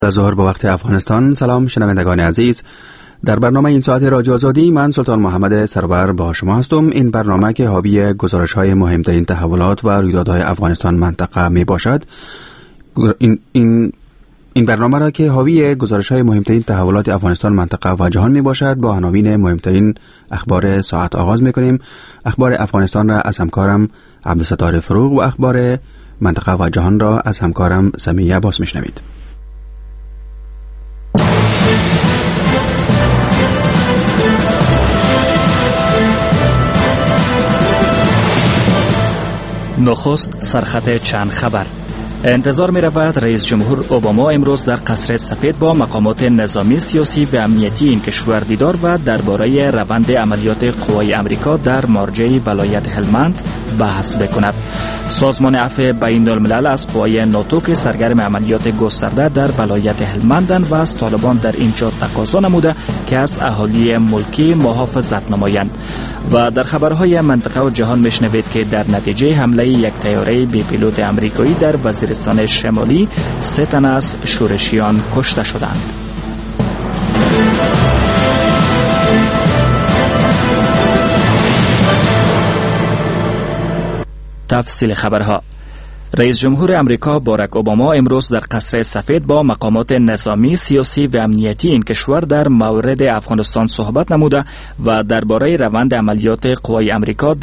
ظهر به وقت افغانستان. سلام شنوندگان عزیز، در برنامه این ساعت رادیو آزادی من سلطان محمد سرور با شما هستم. این برنامه که حاوی گزارش‌های مهمترین تحولات و رویدادهای افغانستان منطقه می باشد. این برنامه را که حاوی گزارش‌های مهمترین تحولات افغانستان منطقه و جهان می باشد با عناوین مهمترین اخبار ساعت آغاز می کنیم. اخبار افغانستان را از همکارم عبدالستار فروغ و اخبار منطقه و جهان را از همکارم سمیه عباس میشنوید. نخست سرخط چند خبر. انتظار می رود رئیس جمهور اوباما امروز در قصر سفید با مقامات نظامی، سیاسی و امنیتی این کشور دیدار و درباره روند عملیات قوای امریکا در مرجع ولایت هلمند بحث بکند. سازمان عفو بین الملل از قوای ناتو که سرگرم عملیات گسترده در ولایت هلمندند و از طالبان در اینجا تقاضا نموده که از اهالی ملکی محافظت نمایند. و در خبرهای منطقه و جهان میشنوید که در نتیجه حمله یک طیاره بی پیلوت امریکایی در وزیرستان شمالی 3 تن از شورشیان کشته شدند. تفصیل خبرها. رئیس جمهور امریکا باراک اوباما امروز در قصر سفید با مقامات نظامی، سیاسی و امنیتی این کشور در مورد افغانستان صحبت نموده و درباره روند عملیات قوای امریکا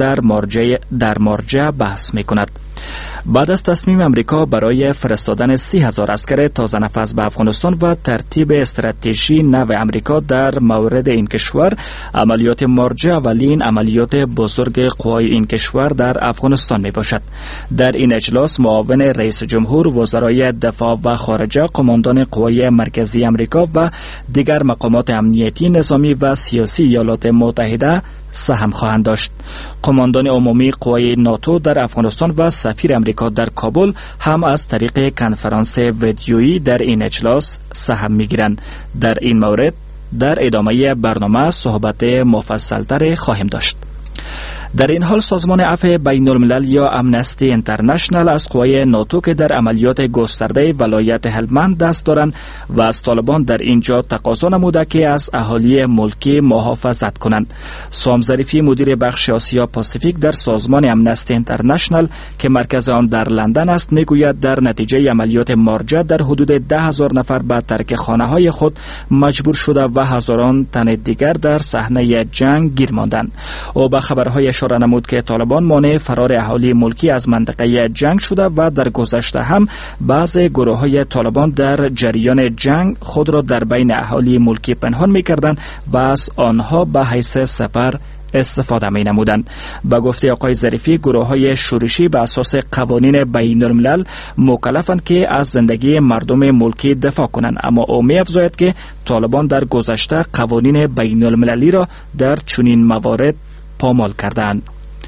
در مرجع بحث می‌کند. بعد از تصمیم امریکا برای فرستادن 30,000 عسکر تازه نفس به افغانستان و ترتیب استراتژی نو امریکا در مورد این کشور، عملیات مرجع اولین عملیات بزرگ قوای این کشور در افغانستان می باشد. در این اجلاس معاون رئیس جمهور، وزرای دفاع و خارجه، قماندان قوای مرکزی امریکا و دیگر مقامات امنیتی، نظامی و سیاسی ایالات متحده سهم خواهند داشت. قماندان عمومی قوای ناتو در افغانستان و سفیر امریکا در کابل هم از طریق کنفرانس ویدیویی در این اجلاس سهم می‌گیرند. در این مورد در ادامه برنامه صحبت مفصل‌تر خواهیم داشت. در این حال سازمان عفو بین الملل یا امنستی اینترنشنال از قوای ناتو که در عملیات گسترده ولایت هلمند دست دارند و از طالبان در اینجا تقاضا نموده که از اهالی ملکی محافظت کنند. سام ظریفی مدیر بخش آسیا پاسیفیک در سازمان امنستی اینترنشنال که مرکز آن در لندن است میگوید در نتیجه عملیات مرجع در حدود 10,000 نفر به ترک خانه‌های خود مجبور شده و هزاران تن دیگر در صحنه جنگ گیر ماندند. او به خبرهای اشاره نمود که طالبان مانع فرار اهالی ملکی از منطقه جنگ شده و در گذشته هم بعضی گروه‌های طالبان در جریان جنگ خود را در بین اهالی ملکی پنهان می‌کردند و از آنها به حیث سپر استفاده می نمودند. با گفته آقای ظریفی، گروه‌های شورشی به اساس قوانین بین الملل مکلفند که از زندگی مردم ملکی دفاع کنند، اما او می افزاید که طالبان در گذشته قوانین بین المللی را در چنین موارد پامال کردند.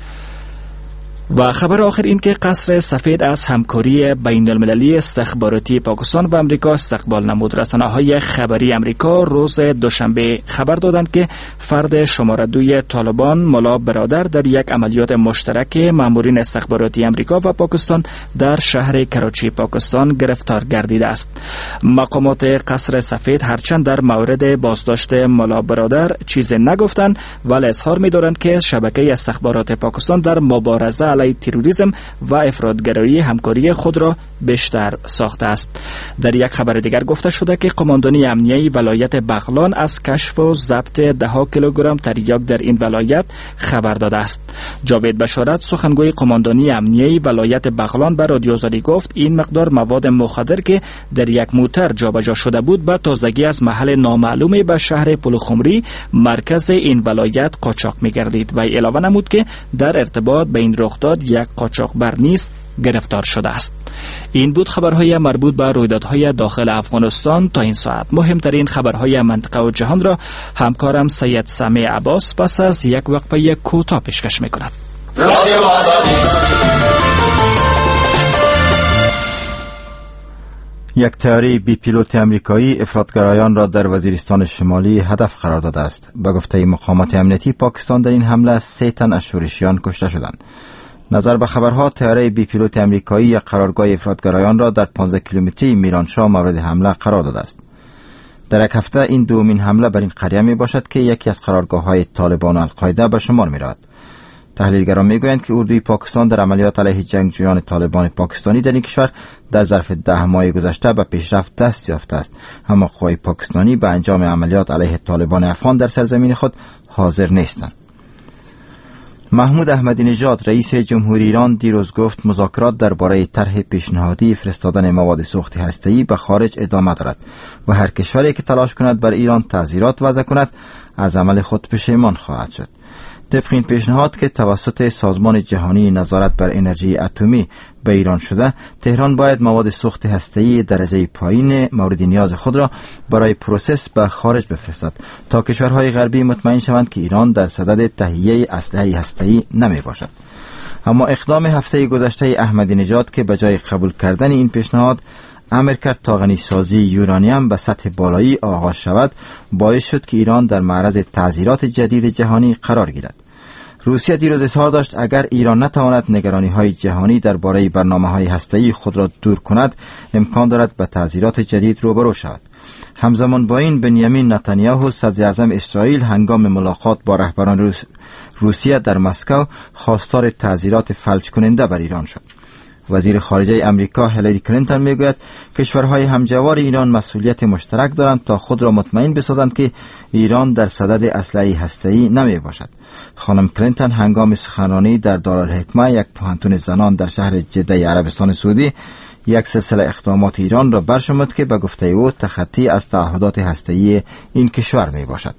و خبر آخر این که قصر سفید از همکاری بین المللی استخباراتی پاکستان و امریکا استقبال نمود. رسانه‌های خبری امریکا روز دوشنبه خبر دادند که فرد شماره 2 طالبان ملا برادر در یک عملیات مشترک مامورین استخباراتی امریکا و پاکستان در شهر کراچی پاکستان گرفتار گردیده است. مقامات قصر سفید هرچند در مورد بازداشت ملا برادر چیزی نگفتند، ولی اظهار می‌دارند که شبکه استخبارات پاکستان در مبارزه علیه تروریسم و افراطگرایی همکاری خود را بیشتر ساخته است. در یک خبر دیگر گفته شده که قماندانی امنیتی ولایت بغلان از کشف و ضبط 10 کیلوگرم تریاک در این ولایت خبر داده است. جاوید بشارت سخنگوی قماندانی امنیتی ولایت بغلان به رادیو آزادی گفت این مقدار مواد مخدر که در یک موتر جابجا شده بود به تازگی از محل نامعلومی به شهر پلخمری مرکز این ولایت قاچاق می‌گردید و علاوه نمود که در ارتباط به این رخداد یک قاچاقبر نیز گرفتار شده است. این بود خبرهای مربوط به رویدادهای داخل افغانستان تا این ساعت. مهمترین خبرهای منطقه و جهان را همکارم سید سمیع عباس پس از یک وقفه کوتاه پیشکش می‌کند. یک طیاره بی پیلوت امریکایی افراطگرایان را در وزیرستان شمالی هدف قرار داده است. به گفته مقامات امنیتی پاکستان در این حمله 3 تن از شورشیان کشته شدند. نظر به خبرها، طیاره بی پیلوت آمریکایی یک قرارگاه افراطگرایان را در 15 کیلومتری میرانشاه مورد حمله قرار داده است. در یک هفته این دومین حمله بر این قریه می باشد که یکی از قرارگاه‌های طالبان و القاعده به شمار می رود. تحلیلگران می گویند که اردوی پاکستان در عملیات علیه جنگجویان طالبان پاکستانی در این کشور در ظرف 10 ماه گذشته به پیشرفت دست یافته است، اما قوای پاکستانی به انجام عملیات علیه طالبان افغان در سرزمین خود حاضر نیستند. محمود احمدی نژاد رئیس جمهوری ایران دیروز گفت مذاکرات درباره طرح پیشنهادی فرستادن مواد سوخت هسته‌ای به خارج ادامه دارد و هر کشوری که تلاش کند بر ایران تعزیرات وضع کند از عمل خود پشیمان خواهد شد. طبق این پیشنهاد که توسط سازمان جهانی نظارت بر انرژی اتمی به ایران شده، تهران باید مواد سوخت هسته‌ای درجه پایین مورد نیاز خود را برای پروسس به خارج بفرستد تا کشورهای غربی مطمئن شوند که ایران در صدد تهیه اسلحه هسته‌ای نمی باشد. اما اقدام هفته گذشته احمدی نژاد که به جای قبول کردن این پیشنهاد امر کرد تا غنیسازی یورانیم به سطح بالایی آغاز شود، باعث شد که ایران در معرض تعزیرات جدید جهانی قرار گیرد. روسیه دیروز اظهار داشت اگر ایران نتواند نگرانی‌های جهانی درباره برنامه‌های هسته‌ای خود را دور کند، امکان دارد به تعزیرات جدید روبرو شود. همزمان با این بنیامین نتانیاهو صدر اعظم اسرائیل هنگام ملاقات با رهبران روسیه در مسکو خواستار تعزیرات فلج کننده بر ایران شد. وزیر خارجه امریکا هیلاری کلینتون میگوید کشورهای همجوار ایران مسئولیت مشترک دارند تا خود را مطمئن بسازند که ایران در صدد اسلحه هسته‌ای نمی باشد. خانم کلینتون هنگام سخنرانی در دارالحکمه، یک پوهنتون زنان در شهر جده عربستان سعودی، یک سلسله اقدامات ایران را برشمرد که به گفته او تخطی از تعهدات هسته‌ای این کشور می باشد.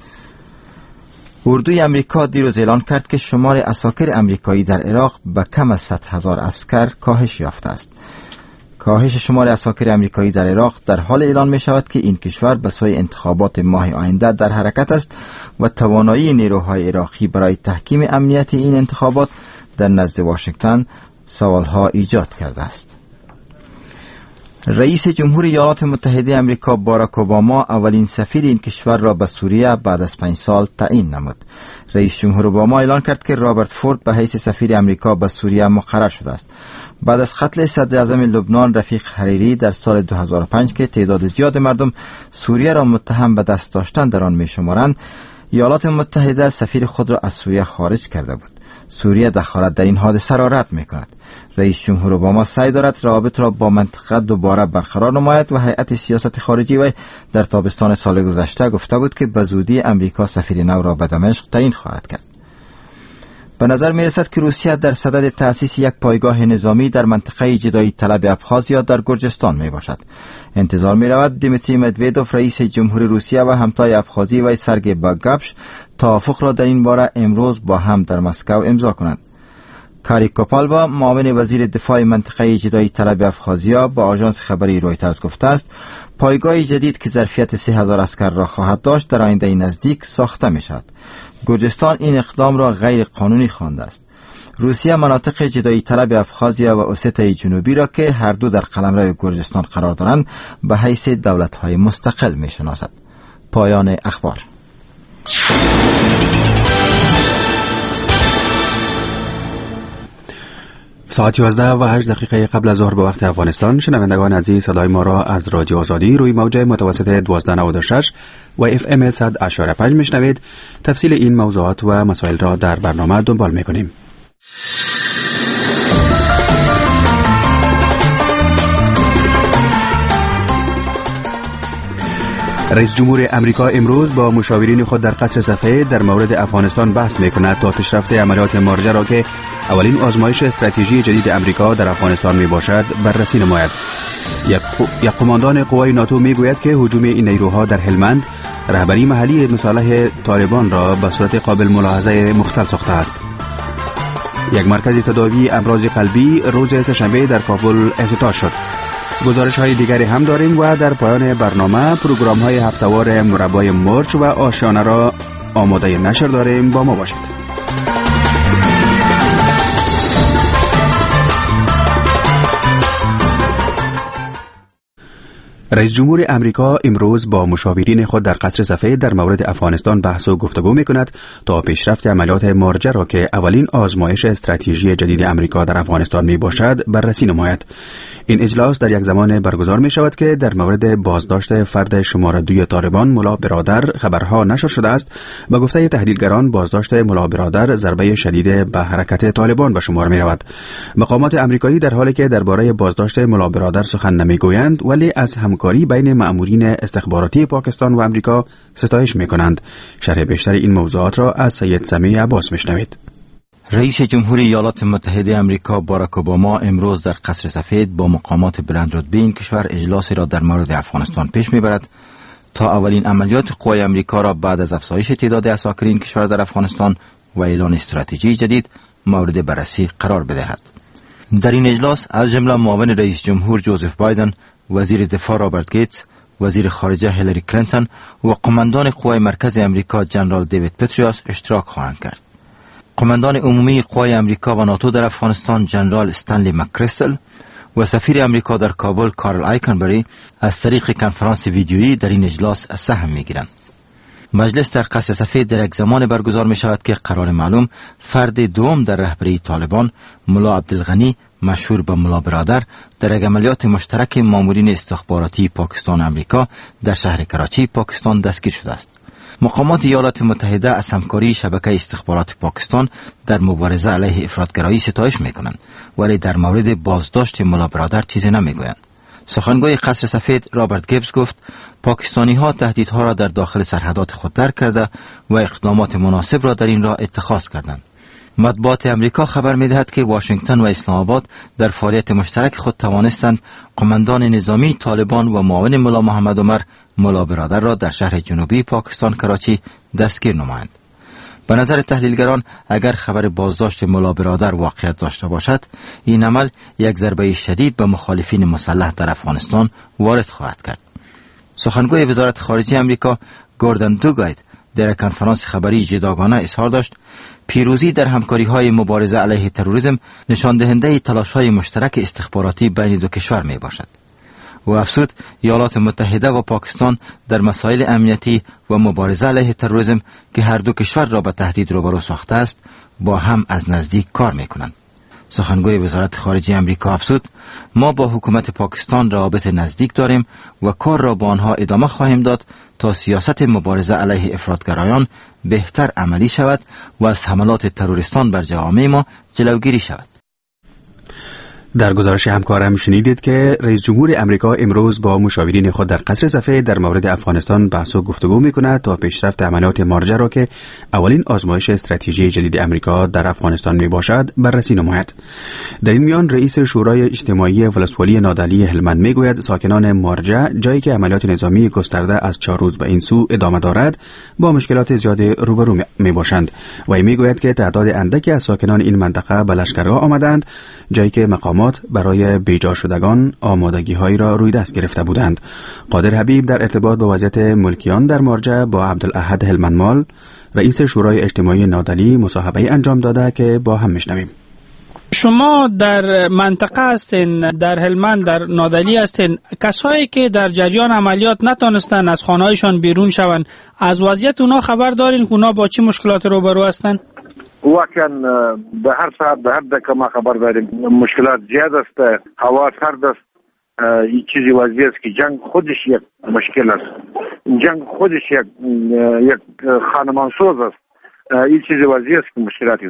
اردوی امریکا دیروز اعلان کرد که شمار عساکر امریکایی در عراق به کم از 100,000 عسکر کاهش یافته است. کاهش شمار عساکر امریکایی در عراق در حال اعلان می شود که این کشور به سوی انتخابات ماه آینده در حرکت است و توانایی نیروهای عراقی برای تحکیم امنیت این انتخابات در نزد واشنگتن سوالها ایجاد کرده است. رئیس جمهوری ایالات متحده آمریکا باراک اوباما اولین سفیر این کشور را به سوریه بعد از 5 سال تعیین نمود. رئیس جمهور اوباما اعلان کرد که رابرت فورد به حیث سفیر آمریکا به سوریه مقرر شده است. بعد از قتل صدر اعظم لبنان رفیق حریری در سال 2005 که تعداد زیاد مردم سوریه را متهم به دست داشتن در آن می‌شمارند، ایالات متحده سفیر خود را از سوریه خارج کرده بود. سوریه دخالت در این حادثه را رد می‌کند. رئیس جمهور اوباما سعی دارد روابط را با منطقه دوباره برقرار نماید و هیئت سیاست خارجی وی در تابستان سال گذشته گفته بود که به زودی امریکا سفیر نو را به دمشق تعیین خواهد کرد. به نظر می رسد که روسیه در صدد تأسیس یک پایگاه نظامی در منطقه جدایی طلب ابخازیا در گرجستان می باشد. انتظار می رود دیمیتری مدویدوف رئیس جمهوری روسیه و همتای ابخازی و سرگئی باگاپش توافق را در این باره امروز با هم در مسکو امضا کنند. کاری کوپالوا معاون وزیر دفاع منطقه جدایی طلب ابخازیا با آژانس خبری رویترز گفته است پایگاه جدید که ظرفیت 3000 عسکر را خواهد داشت در آینده نزدیک ساخته می شود. گرجستان این اقدام را غیر قانونی خوانده است. روسیه مناطق جدایی طلب ابخازیا و اوستای جنوبی را که هر دو در قلمرو گرجستان قرار دارند به حیث دولت‌های مستقل می شناسد. پایان اخبار. ساعت 11:08 قبل از ظهر به وقت افغانستان. شنوندگان عزیز، صدای ما را از رادیو آزادی روی موج متوسط 1296 و FM 100.5 میشنوید. تفصیل این موضوعات و مسائل را در برنامه دنبال میکنیم. رئیس جمهور امریکا امروز با مشاورین خود در قصر سفید در مورد افغانستان بحث میکند تا پیشرفت عملیات مارجه را که اولین آزمایش استراتژی جدید امریکا در افغانستان می باشد بررسی نماید. یک قماندان قوای ناتو میگوید که هجوم این نیروها در هلمند رهبری محلی مصالح طالبان را به صورت قابل ملاحظه مختل ساخته است. یک مرکز تداوی امراض قلبی روز سه‌شنبه در کابل افتتاح شد. گزارش های دیگری هم داریم و در پایان برنامه پروگرام های هفته‌وار مربای مرچ و آشیانه را آماده نشر داریم. با ما باشید. رئیس جمهور امریکا امروز با مشاورین خود در قصر سفید در مورد افغانستان بحث و گفتگو می‌کند تا پیشرفت عملیات مارجه را که اولین آزمایش استراتژی جدید امریکا در افغانستان میباشد بررسی نماید. این اجلاس در یک زمان برگزار می شود که در مورد بازداشت فرد شماره 2 طالبان ملا برادر خبرها نشر شده است. به گفته تحلیلگران بازداشت ملا برادر ضربه شدید به حرکت طالبان به شمار می رود. مقامات امریکایی در حالی که درباره بازداشت ملا برادر سخن نمیگویند ولی از همکاری بین مأمورین استخباراتی پاکستان و امریکا ستایش می کنند. شرح بیشتر این موضوعات را از سید سمیع عباس میشنوید. رئیس جمهور ایالات متحده آمریکا باراک اوباما امروز در قصر سفید با مقامات بلندرتبه این کشور اجلاسی را در مورد افغانستان پیش میبرد تا اولین عملیات قوای امریکا را بعد از افزایش تعداد اساکر این کشور در افغانستان و اعلان استراتژی جدید مورد بررسی قرار بدهد. در این اجلاس از جمله معاون رئیس جمهور جوزف بایدن، وزیر دفاع رابرت گیتس، وزیر خارجه هیلاری کلینتون و قماندان قوای مرکز امریکا جنرال دیوید پتریوس اشتراک خواهند کرد. قماندان عمومی قوای امریکا و ناتو در افغانستان جنرال استنلی مکریستل و سفیر امریکا در کابل کارل آیکنبری از طریق کنفرانس ویدیویی در این اجلاس سهم میگیرند. مجلس در قصر سفید در یک زمان برگزار می شود که قرار معلوم فرد دوم در رهبری طالبان ملا عبدالغنی مشهور به ملا برادر در یک عملیات مشترک مامورین استخباراتی پاکستان و امریکا در شهر کراچی پاکستان دستگیر شده است. مقامات ایالات متحده از همکاری شبکه استخبارات پاکستان در مبارزه علیه افراطگرایی ستایش میکنند ولی در مورد بازداشت ملا برادر چیزی نمیگویند. سخنگوی قصر سفید رابرت گیبز گفت پاکستانی ها تهدیدها را در داخل سرحدات خود درک کرده و اقدامات مناسب را در این راه اتخاذ کردند. مطبوعات امریکا خبر می‌دهد که واشنگتن و اسلام آباد در فعالیت مشترک خود توانستند قماندان نظامی طالبان و معاون ملا محمد عمر ملا برادر را در شهر جنوبی پاکستان کراچی دستگیر نمایند. به نظر تحلیلگران اگر خبر بازداشت ملا برادر واقعیت داشته باشد، این عمل یک ضربه شدید به مخالفین مسلح در افغانستان وارد خواهد کرد. سخنگوی وزارت خارجه امریکا گوردن دوگاید در کنفرانس خبری جداگانه اظهار داشت پیروزی در همکاری‌های مبارزه علیه تروریسم نشان دهنده تلاش‌های مشترک استخباراتی بین دو کشور می باشد. و افزود ایالات متحده و پاکستان در مسائل امنیتی و مبارزه علیه تروریسم که هر دو کشور را به تهدید روبرو ساخته است با هم از نزدیک کار می کنند. سخنگوی وزارت خارجه امریکا افزود ما با حکومت پاکستان روابط نزدیک داریم و کار را با آنها ادامه خواهیم داد تا سیاست مبارزه علیه افراطگرایان بهتر عملی شود و از حملات تروریستان بر جوامع ما جلوگیری شود. در گزارش همکارم شنیدید که رئیس جمهور امریکا امروز با مشاورین خود در قصر سفید در مورد افغانستان بحث و گفتگو می‌کند تا پیشرفت عملیات مارجه را که اولین آزمایش استراتژی جدید امریکا در افغانستان میباشد بررسی نماید. در این میان رئیس شورای اجتماعی ولسوالی نادعلی هلمند میگوید ساکنان مارجه جایی که عملیات نظامی گسترده از 4 روز به این سو ادامه دارد با مشکلات زیاد روبرو میباشند و میگوید که تعداد اندکی از ساکنان این منطقه به لشکرگاه آمدند جایی که مقامات برای بیجا شدگان آمادگی‌هایی را روی دست گرفته بودند. قادر حبیب در ارتباط با وضعیت ملکیان در مارجه با عبدالاحد هلمندمال رئیس شورای اجتماعی نادعلی مصاحبه انجام داده که با هم میشنویم. شما در منطقه هستین، در هلمند در نادعلی هستین، کسایی که در جریان عملیات نتونستن از خانه‌هایشان بیرون شوند از وضعیت اونا خبر دارین که اونا با چه مشکلات روبرو هستن؟ واقعا به هر ساعت به هر دقیقه ما خبر داریم مشکلات زیاد است، هوا سرد است. این چیزی واضح است که جنگ خودش یک مشکل است، جنگ خودش یک خانمانسوز است. این چیزی واضح است که مشکلاتی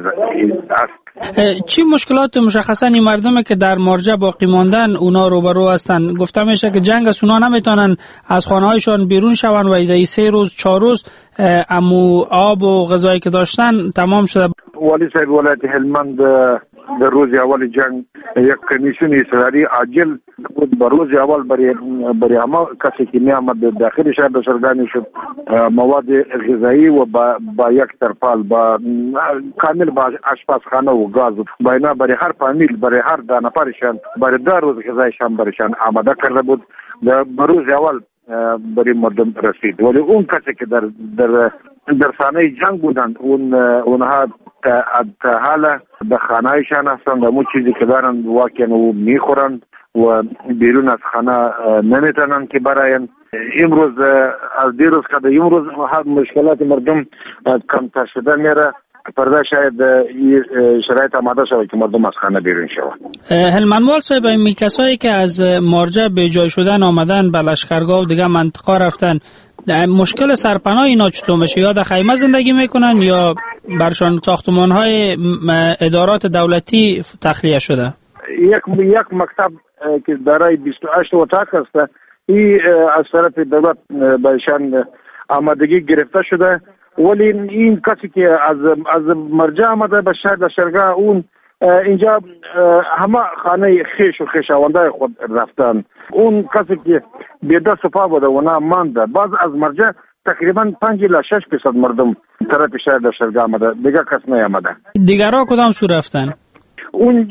است. چی مشکلات مشخصا این مردم که در مارجه باقی ماندن اونا روبرو هستن؟ گفته میشه که جنگ است، اونا نمیتونن از خانه‌هایشان بیرون شون و ایده 3 روز 4 روز امو آب و غذایی که داشتن تمام شده. والی صاحب ولایت هلمند در روز اول جنگ یک کمیسیون اصراری عاجل بود. به روز اول برای همه کسی که می آمد داخل شهر سرگانی شد مواد غذایی و با یک ترپال با کامل با آشپزخانه و گاز بینا برای هر فامیل برای هر دانه پرشان برای 2 روز غذایشان برشان آماده کرده بود. به روز اول برای مردم رسید ولی اون کسی که در سانه جنگ بودند اونها تا حالا به خانهایشان هستند و مو چیزی که دارند واقعا و میخورند و بیرون از خانه نمیتونن که براین. امروز از دیروز که امروز مشکلات مردم کمتر شده میره. پرده شاید شرایط آماده شده که مردم از خانه بیرون شود. هلمندوال صاحب، این کسایی که از مارجه به جای شدن آمدن به لشکرگاه و دیگه منطقه رفتن، مشکل سرپناه اینا چطور میشه؟ یا در خیمه زندگی میکنن یا برشان ساختمان‌های ادارات دولتی تخلیه شده؟ یک مکتب که برای 28 اتاق است، این از طرف دولت بهشان آمادگی گرفته شده، ولی این کسی که از مرجع آمده به شهر لشکرگاه، اون اینجا همه خانه خیش و خیشاونده خود رفتن. اون کسی که به دست پا بوده و نه مانده. باز از مرجع تقریبا 5 الی 6% مردم طرف شهر لشکرگاه آمده، دیگه کس نیامده. دیگرها کدام سو رفتن؟ اون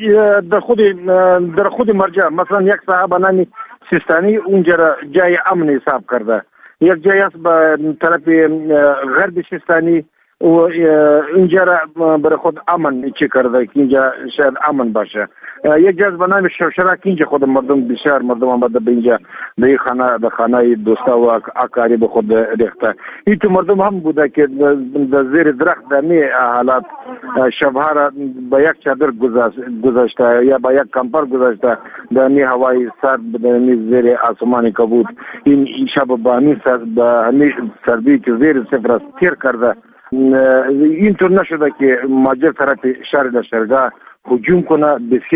در خود مرجع، مثلا یک صاحب نامی سیستانی اونجا جای امن حساب کرده، یک جای است به طرف غرب سیستانی و اینجا برای خود امن چی کرده که اینجا شاید امن باشه. یک جای به نام شوشرک، اینجا خود مردم بسیار مردم آمده به اینجا به این خانه دوستا و اقارب خود ریخته. این تو مردم هم بوده که در زیر درخت در می حالات شبها را به یک چادر گذاشته یا به یک کمپر گذاشته، در می هوای سرد، در می زیر آسمان کبود. این شب با همی سردی که زیر صفر است تیر کرده. اینطور نشده که ماجر طرف شهر لشکرگاه هجوم کنه.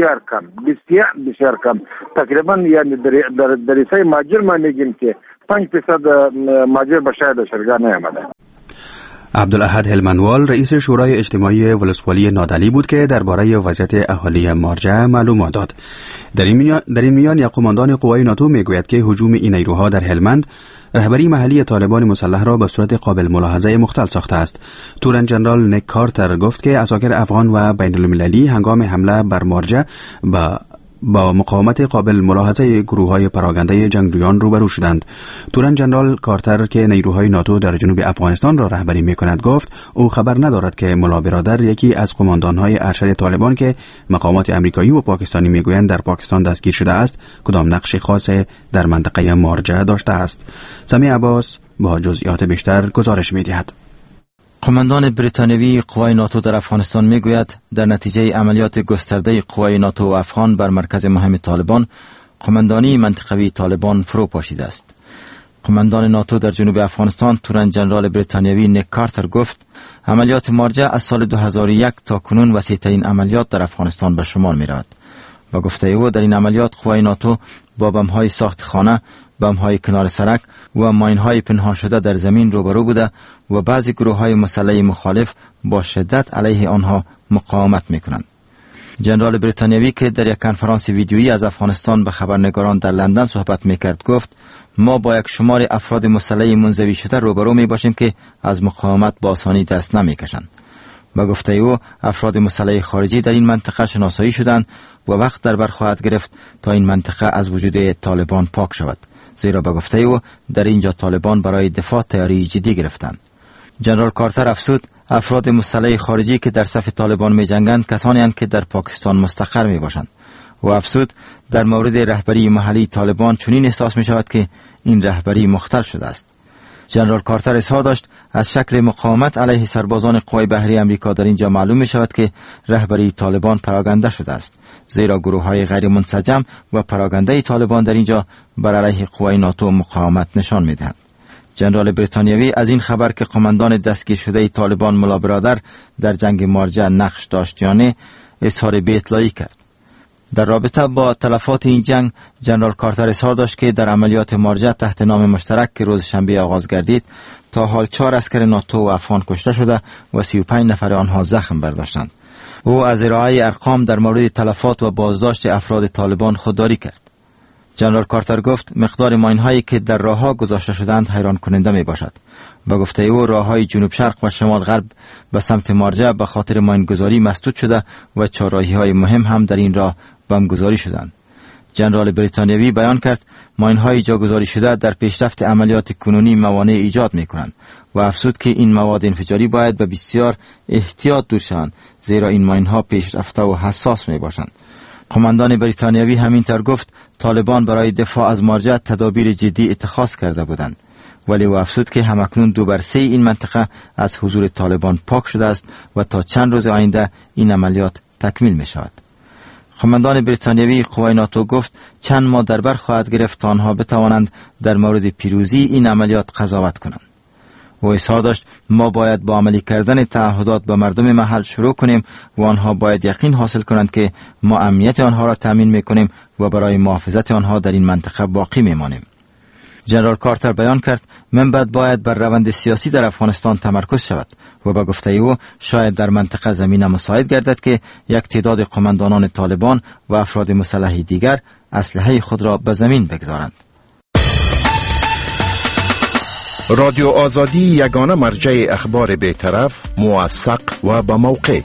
بسیار کم تقریبا، یعنی در ایسای ماجر ما میگیم که 5% ماجر به شهر لشکرگاه نیامده. عبدالاحد هلمندوال رئیس شورای اجتماعی ولسوالی نادعلی بود که درباره وضعیت اهالی مارجه معلومات داد. در این میان یک قماندان قوای ناتو میگوید که هجوم این نیروها در هلمند رهبری محلی طالبان مسلح را به صورت قابل ملاحظه مختل ساخته است. تورن جنرال نیک کارتر گفت که عساکر افغان و بین المللی هنگام حمله بر مارجه با مقاومت قابل ملاحظه گروه‌های پراگنده جنگجویان روبرو شدند. تورن جنرال کارتر که نیروهای ناتو در جنوب افغانستان را رهبری می‌کند گفت او خبر ندارد که ملا برادر، یکی از قماندان‌های ارشد طالبان که مقامات آمریکایی و پاکستانی می‌گویند در پاکستان دستگیر شده است، کدام نقش خاص در منطقه مارجه داشته است. سمی عباس با جزئیات بیشتر گزارش می‌دهد. قماندان بریتانیایی قوای ناتو در افغانستان میگوید در نتیجه عملیات گسترده قوای ناتو و افغان بر مرکز مهم طالبان، قماندانی منطقوی طالبان فرو پاشیده است. قماندان ناتو در جنوب افغانستان تورن جنرال بریتانیایی نیک کارتر گفت عملیات مارجه از سال 2001 تا کنون وسیع‌ترین عملیات در افغانستان به شمار می‌رود. و گفته او در این عملیات قوای ناتو با بم‌های ساخت خانه، بم‌های کنار سرک و ماین‌های پنهان شده در زمین روبرو بوده و بعضی گروه‌های مسلح مخالف با شدت علیه آنها مقاومت می‌کنند. جنرال بریتانیایی که در یک کنفرانس ویدیویی از افغانستان به خبرنگاران در لندن صحبت می‌کرد گفت ما با یک شمار افراد مسلح منزوی شده روبرو می‌باشیم که از مقاومت با آسانی دست نمی‌کشند. و گفته او افراد مسلح خارجی در این منطقه شناسایی شدند و وقت در بر خواهد گرفت تا این منطقه از وجود طالبان پاک شود، زیرا به گفته او در اینجا طالبان برای دفاع تیاری جدی گرفتند. جنرال کارتر افزود افراد مسلح خارجی که در صف طالبان می جنگند کسانی هستند که در پاکستان مستقر می باشند و افزود در مورد رهبری محلی طالبان چنین احساس می شود که این رهبری مختل شده است. جنرال کارتر اظهار داشت از شکل مقاومت علیه سربازان قوای بحری امریکا در اینجا معلوم می شود که رهبری طالبان پراگنده شده است، زیرا گروه‌های غیر منسجم و پراگنده طالبان در اینجا بر علیه قوای ناتو مقاومت نشان می دهند. جنرال بریتانیایی از این خبر که قماندان دستگیر شده طالبان ملا برادر در جنگ مارجه نقش داشت یا نه اظهار بی‌اطلاعی کرد. در رابطه با تلفات این جنگ، جنرال کارتر اظهار داشت که در عملیات مارجه تحت نام مشترک که روز شنبه آغاز گردید تا حال 4 عسکر ناتو و افغان کشته شده و 35 نفر آنها زخم برداشتند. او از ارائه ارقام در مورد تلفات و بازداشت افراد طالبان خودداری کرد. جنرال کارتر گفت مقدار ماین‌هایی که در راه‌ها گذاشته شدند حیران کننده می باشد و گفته او راه‌های جنوب شرق و شمال غرب به سمت مارجه به خاطر ماین‌گذاری مسدود شده و چهارراهی‌های مهم هم در این راه بمبگذاری شدند. جنرال بریتانیایی بیان کرد ماین‌های جاگذاری شده در پیشرفت عملیات کنونی موانع ایجاد می‌کنند و افزود که این مواد انفجاری باید به بسیار احتیاط دور شوند، زیرا این ماین‌ها پیشرفته و حساس می‌باشند. قماندان بریتانیایی همینطور گفت طالبان برای دفاع از مارجه تدابیر جدی اتخاذ کرده بودند، ولی او افزود که همکنون 2/3 این منطقه از حضور طالبان پاک شده است و تا چند روز آینده این عملیات تکمیل می شود. قماندان بریتانیایی قوای ناتو گفت چند ماه در بر خواهد گرفت تا آنها بتوانند در مورد پیروزی این عملیات قضاوت کنند. او اظهار داشت ما باید با عملی کردن تعهدات به مردم محل شروع کنیم و آنها باید یقین حاصل کنند که ما امنیت آنها را تامین میکنیم و برای محافظت آنها در این منطقه باقی میمانیم. جنرال کارتر بیان کرد منبعد باید بر روند سیاسی در افغانستان تمرکز شود و به گفته او شاید در منطقه زمینه مساعد گردد که یک تعداد قماندانان طالبان و افراد مسلح دیگر اسلحه خود را به زمین بگذارند. رادیو آزادی یگانه مرجع اخبار بی‌طرف، موثق و با موقع.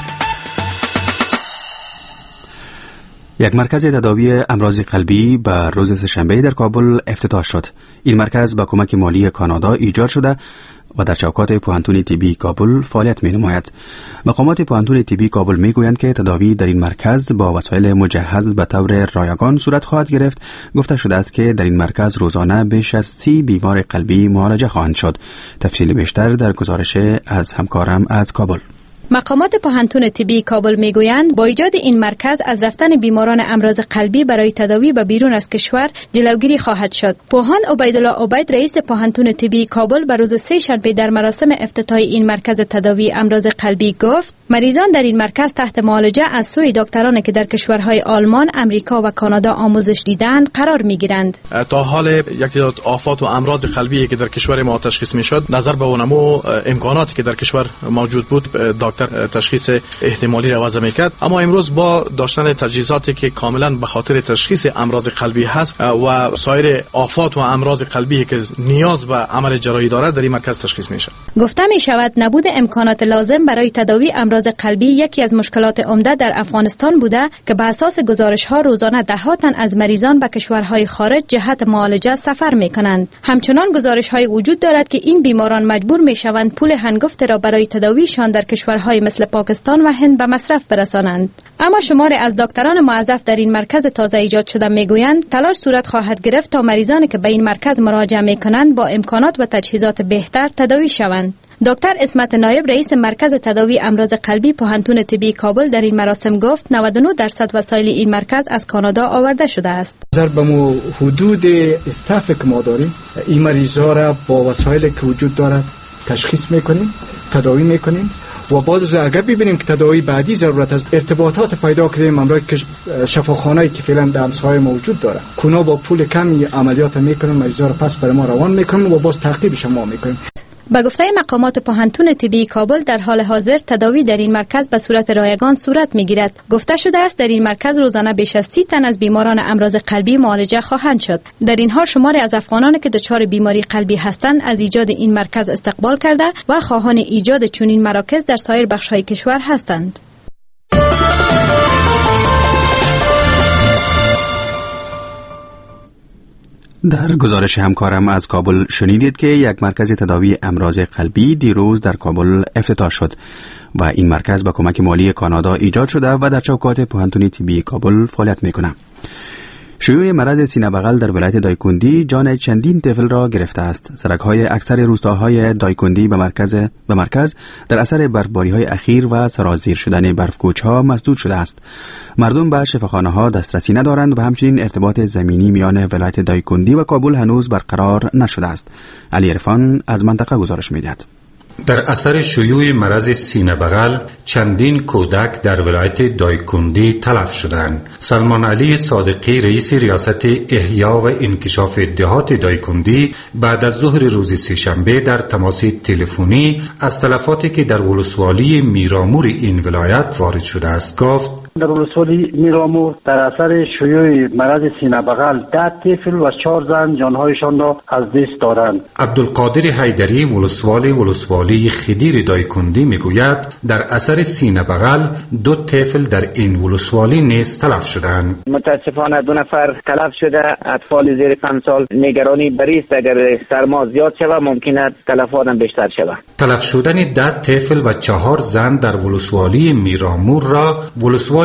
یک مرکز تداوی امراض قلبی به روز سه‌شنبه در کابل افتتاح شد. این مرکز با کمک مالی کانادا ایجاد شده و در چوکات پوهنتون طبی کابل فعالیت می نماید. مقامات پوهنتون طبی کابل می گویند که تداوی در این مرکز با وسایل مجهز به طور رایگان صورت خواهد گرفت. گفته شده است که در این مرکز روزانه بیش از 30 بیمار قلبی معالجه خواهند شد. تفصیل بیشتر در گزارش از همکارم از کابل. مقامات پوهنتون طبی کابل میگویند با ایجاد این مرکز از رفتن بیماران امراض قلبی برای تداوی به بیرون از کشور جلوگیری خواهد شد. پوهان عبیدالله عبید رئیس پوهنتون طبی کابل به روز سه‌شنبه در مراسم افتتاح این مرکز تداوی امراض قلبی گفت مریضان در این مرکز تحت معالجه از سوی دکترانی که در کشورهای آلمان، امریکا و کانادا آموزش دیدند قرار میگیرند. تا حال یک تعداد آفات و امراض قلبی که در کشور ما تشخیص میشد نظر به اونمو امکاناتی که در کشور موجود بود تشخیص احتمالی را وضع میکرد، اما امروز با داشتن تجهیزاتی که کاملا به خاطر تشخیص امراض قلبی هست و سایر آفات و امراض قلبی که نیاز به عمل جراحی دارد در این مرکز تشخیص میشه. گفته می شود نبود امکانات لازم برای تداوی امراض قلبی یکی از مشکلات عمده در افغانستان بوده که به اساس گزارش ها روزانه ده تن از مریضان به کشورهای خارج جهت معالجه سفر می کنند. همچنان گزارش های وجود دارد که این بیماران مجبور می شوند پول هنگفت را برای تداویشان در کشورهای مثل پاکستان و هند به مصرف برسانند. اما شماری از دکتران موظف در این مرکز تازه ایجاد شده میگویند تلاش صورت خواهد گرفت تا مریضانی که به این مرکز مراجعه میکنند با امکانات و تجهیزات بهتر تداوی شوند. دکتر اسمت نایب رئیس مرکز تداوی امراض قلبی پوهنتون طبی کابل در این مراسم گفت 99% وسایل این مرکز از کانادا آورده شده است. نظر به حدود استاف که ما داریم این مریضا را با وسایلی که وجود دارد تشخیص میکنیم، تداوی میکنیم و بعد اگر ببینیم که تداوی بعدی ضرورت است ارتباطات پیدا کنیم امروز که شفاخانه‌ای که فعلا در همسایه موجود داره کونا با پول کمی عملیات میکنن مریضا را پس بر ما روان میکنن و باز تعقیبش ما میکنیم. به گفته مقامات پوهنتون طبی کابل در حال حاضر تداوی در این مرکز به صورت رایگان صورت میگیرد. گفته شده است در این مرکز روزانه بیش از 30 تن از بیماران امراض قلبی معالجه خواهند شد. در این حال شماری از افغانان که دچار بیماری قلبی هستند از ایجاد این مرکز استقبال کرده و خواهان ایجاد چنین مراکز در سایر بخش‌های کشور هستند. در گزارش همکارم از کابل شنیدید که یک مرکز تداوی امراض قلبی دیروز در کابل افتتاح شد و این مرکز با کمک مالی کانادا ایجاد شده و در چوکات پوهنتون طبی کابل فعالیت میکنه. شیوع مرض سینه بغل در ولایت دایکندی جان چندین طفل را گرفته است. سرک‌های اکثر روستاهای دایکندی به مرکز در اثر برفباری‌های اخیر و سرازیر شدن برفکوچ‌ها مسدود شده است. مردم به شفاخانه‌ها دسترسی ندارند و همچنین ارتباط زمینی میان ولایت دایکندی و کابل هنوز برقرار نشده است. علی عرفان از منطقه گزارش می‌دهد. در اثر شیوع مرض سینه بغل چندین کودک در ولایت دایکندی تلف شدند. سلمان علی صادقی رئیس ریاست احیا و انکشاف دهات دایکندی بعد از ظهر روز سه‌شنبه در تماس تلفنی از تلفاتی که در ولسوالی میرامور این ولایت وارد شده است گفت: در ولسوالی میرامور در اثر شیوع مرض سینه بغل 10 طفل و 4 زن جانهایشان را از دست دادند. عبدالقادر حیدری ولسوالی خدیر دایکندی میگوید در اثر سینه بغل 2 طفل در این ولسوالی نیز تلف شدند. متاسفانه 2 نفر تلف شده. اطفال زیر 5 سال نگرانی بریست اگر سرما زیاد شود ممکن است تلفات هم بیشتر شود. تلف شدن 10 طفل و 4 زن در ولسوالی میرامور را ولسوالی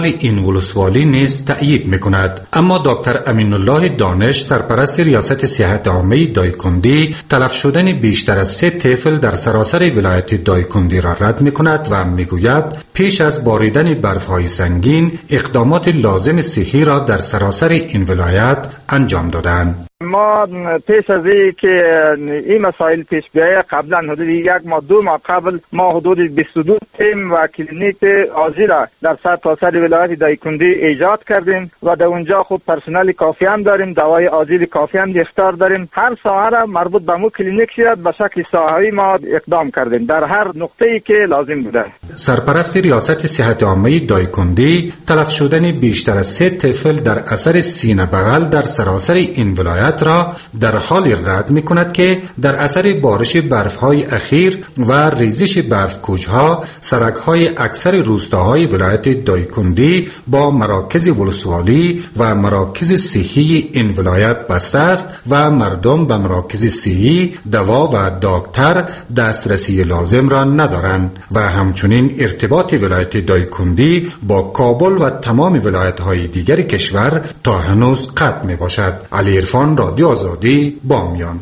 اشغال این ولسوالی نیز تأیید می‌کند. اما دکتر امین الله دانش سرپرست ریاست صحت عامه دایکندی تلف شدن بیشتر از 3 طفل در سراسر ولایت دایکندی را رد می‌کند و می‌گوید پیش از باریدن برف‌های سنگین اقدامات لازم صحی را در سراسر این ولایت انجام دادند. ما پیش از این که این مسائل پیش بیاید قبلا حدود 1 ماه 2 ماه قبل ما حدود 22 تیم و کلینیک عاجل را در سرتاسر ولایت دایکندی ایجاد کردیم و در اونجا خود پرسنل کافی هم داریم، دوای عاجل کافی هم اختیار داریم. هر ساحه را مربوط به مو کلینیک شد به شکل ساحه‌ای ما اقدام کردیم در هر نقطه‌ای که لازم بوده. سرپرست ریاست صحت عامه دایکندی تلف شدن بیشتر از 3 طفل در اثر سینه بغل در سراسر این ولایت را در حال رد می کند که در اثر بارش برف‌های اخیر و ریزش برف‌کوچ‌ها سرک‌های اکثر روستاهای ولایت دایکندی با مراکز ولسوالی و مراکز صحی این ولایت بسته است و مردم به مراکز صحی، دوا و دکتر دسترسی لازم را ندارند و همچنین ارتباط ولایت دایکندی با کابل و تمام ولایت‌های دیگر کشور تا هنوز قطع می باشد. علی عرفان، رادیو آزادی، بامیان.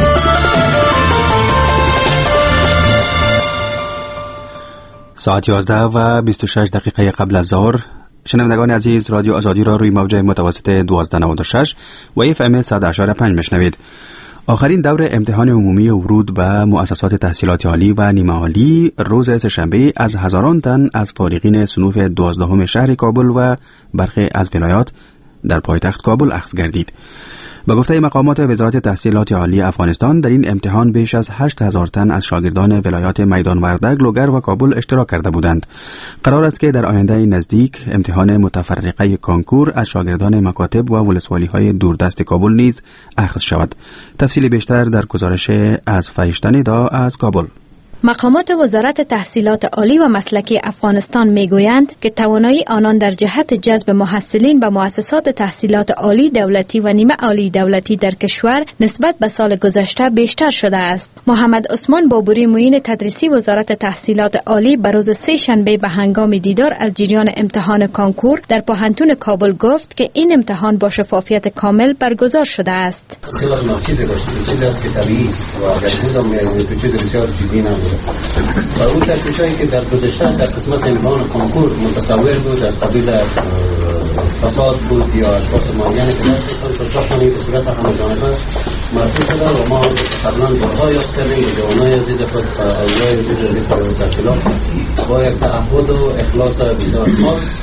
ساعت 11 و 26 دقیقه قبل از ظهر. شنوندگان عزیز، رادیو آزادی را روی موج متوسط 1296 و FM 100.5 میشنوید. آخرین دور امتحان عمومی ورود به مؤسسات تحصیلات عالی و نیمه عالی روز سه‌شنبه از هزاران تن از فارغین صنوف 12 شهر کابل و برخی از ولایات در پایتخت کابل اخذ گردید. به گفته مقامات وزارت تحصیلات عالی افغانستان، در این امتحان بیش از 8000 تن از شاگردان ولایات میدان وردک، لوگر و کابل اشتراک کرده بودند. قرار است که در آینده نزدیک امتحان متفرقه کانکور از شاگردان مکاتب و ولسوالی‌های دوردست کابل نیز اخذ شود. تفصیل بیشتر در گزارش از فرشته ندا از کابل. مقامات وزارت تحصیلات عالی و مسلکی افغانستان میگویند که توانایی آنان در جهت جذب محصلین به مؤسسات تحصیلات عالی دولتی و نیمه عالی دولتی در کشور نسبت به سال گذشته بیشتر شده است. محمد عثمان بابوری، معین تدریسی وزارت تحصیلات عالی، به روز سه‌شنبه به هنگام دیدار از جریان امتحان کانکور در پوهنتون کابل گفت که این امتحان با شفافیت کامل برگزار شده است. چیزی است که طبیعی است و اگر تو چیز بسیار جدی نبود و اون تشویشایی که در گذشته در قسمت امتحان کانکور متصور بود از قبیل فساد بود یا اشخاص معینی که داشتن خوشبختانه به صورت همه‌جانبه مرفوع شده و ما قبلا بارها یاد کردیم جوانای عزیز خود اولای عزیز تحصیلات با یک تعهد و اخلاص بسیار خاص.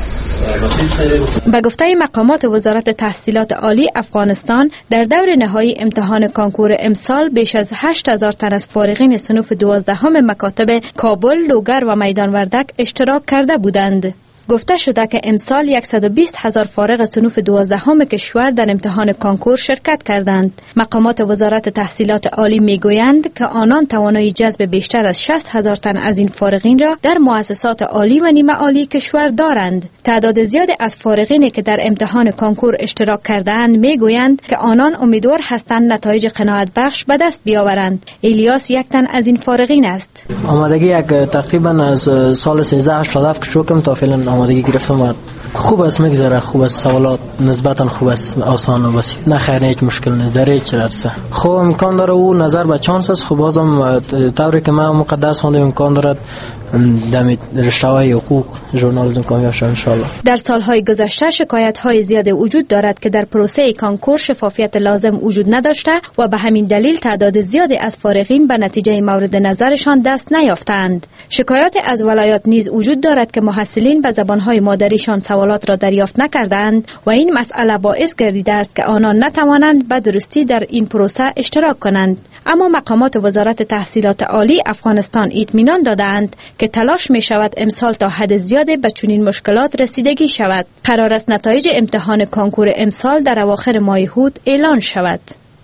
به گفته مقامات وزارت تحصیلات عالی افغانستان، در دور نهایی امتحان کانکور امسال بیش از 8000 تن از فارغین صنوف 12 مکاتب کابل، لوگر و میدان وردک اشتراک کرده بودند. گفته شده که امسال 120,000 فارغ صنوف 12 کشور در امتحان کانکور شرکت کردند. مقامات وزارت تحصیلات عالی میگویند که آنان توانایی جذب بیشتر از 60,000 تن از این فارغین را در مؤسسات عالی و نیمه عالی کشور دارند. تعداد زیادی از فارغینی که در امتحان کانکور اشتراک کردند میگویند که آنان امیدوار هستند نتایج قناعت بخش به دست بیاورند. الیاس یک تن از این فارغین است. آمادگی تقریبا از سال 1387 که شروع کردم تا فعلا آمادگی گرفتم و خوب است، میگذره، خوب است، سوالات نسبتا خوب است، آسان و بسیط، نه خیر هیچ مشکل نه در هیچ رسه. خب امکان داره او نظر به چانس است. خب بازم طوری که من مقدس خوندم امکان دارد دم رشته‌های حقوق ژورنالیسم کامیاب شود ان شاء الله. در سالهای گذشته شکایت‌های زیاد وجود دارد که در پروسه کانکور شفافیت لازم وجود نداشته و به همین دلیل تعداد زیادی از فارغین به نتیجه مورد نظرشان دست نیافتند. شکایات از ولایات نیز وجود دارد که محصلین به زبان‌های مادریشان سوالات را دریافت نکردند و این مسئله باعث گردیده است که آنان نتوانند به درستی در این پروسه اشتراک کنند. اما مقامات وزارت تحصیلات عالی افغانستان اطمینان دادند که تلاش می شود امسال تا حد زیادی به چنین مشکلات رسیدگی شود. قرار است نتایج امتحان کانکور امسال در اواخر ماه هود اعلان شود.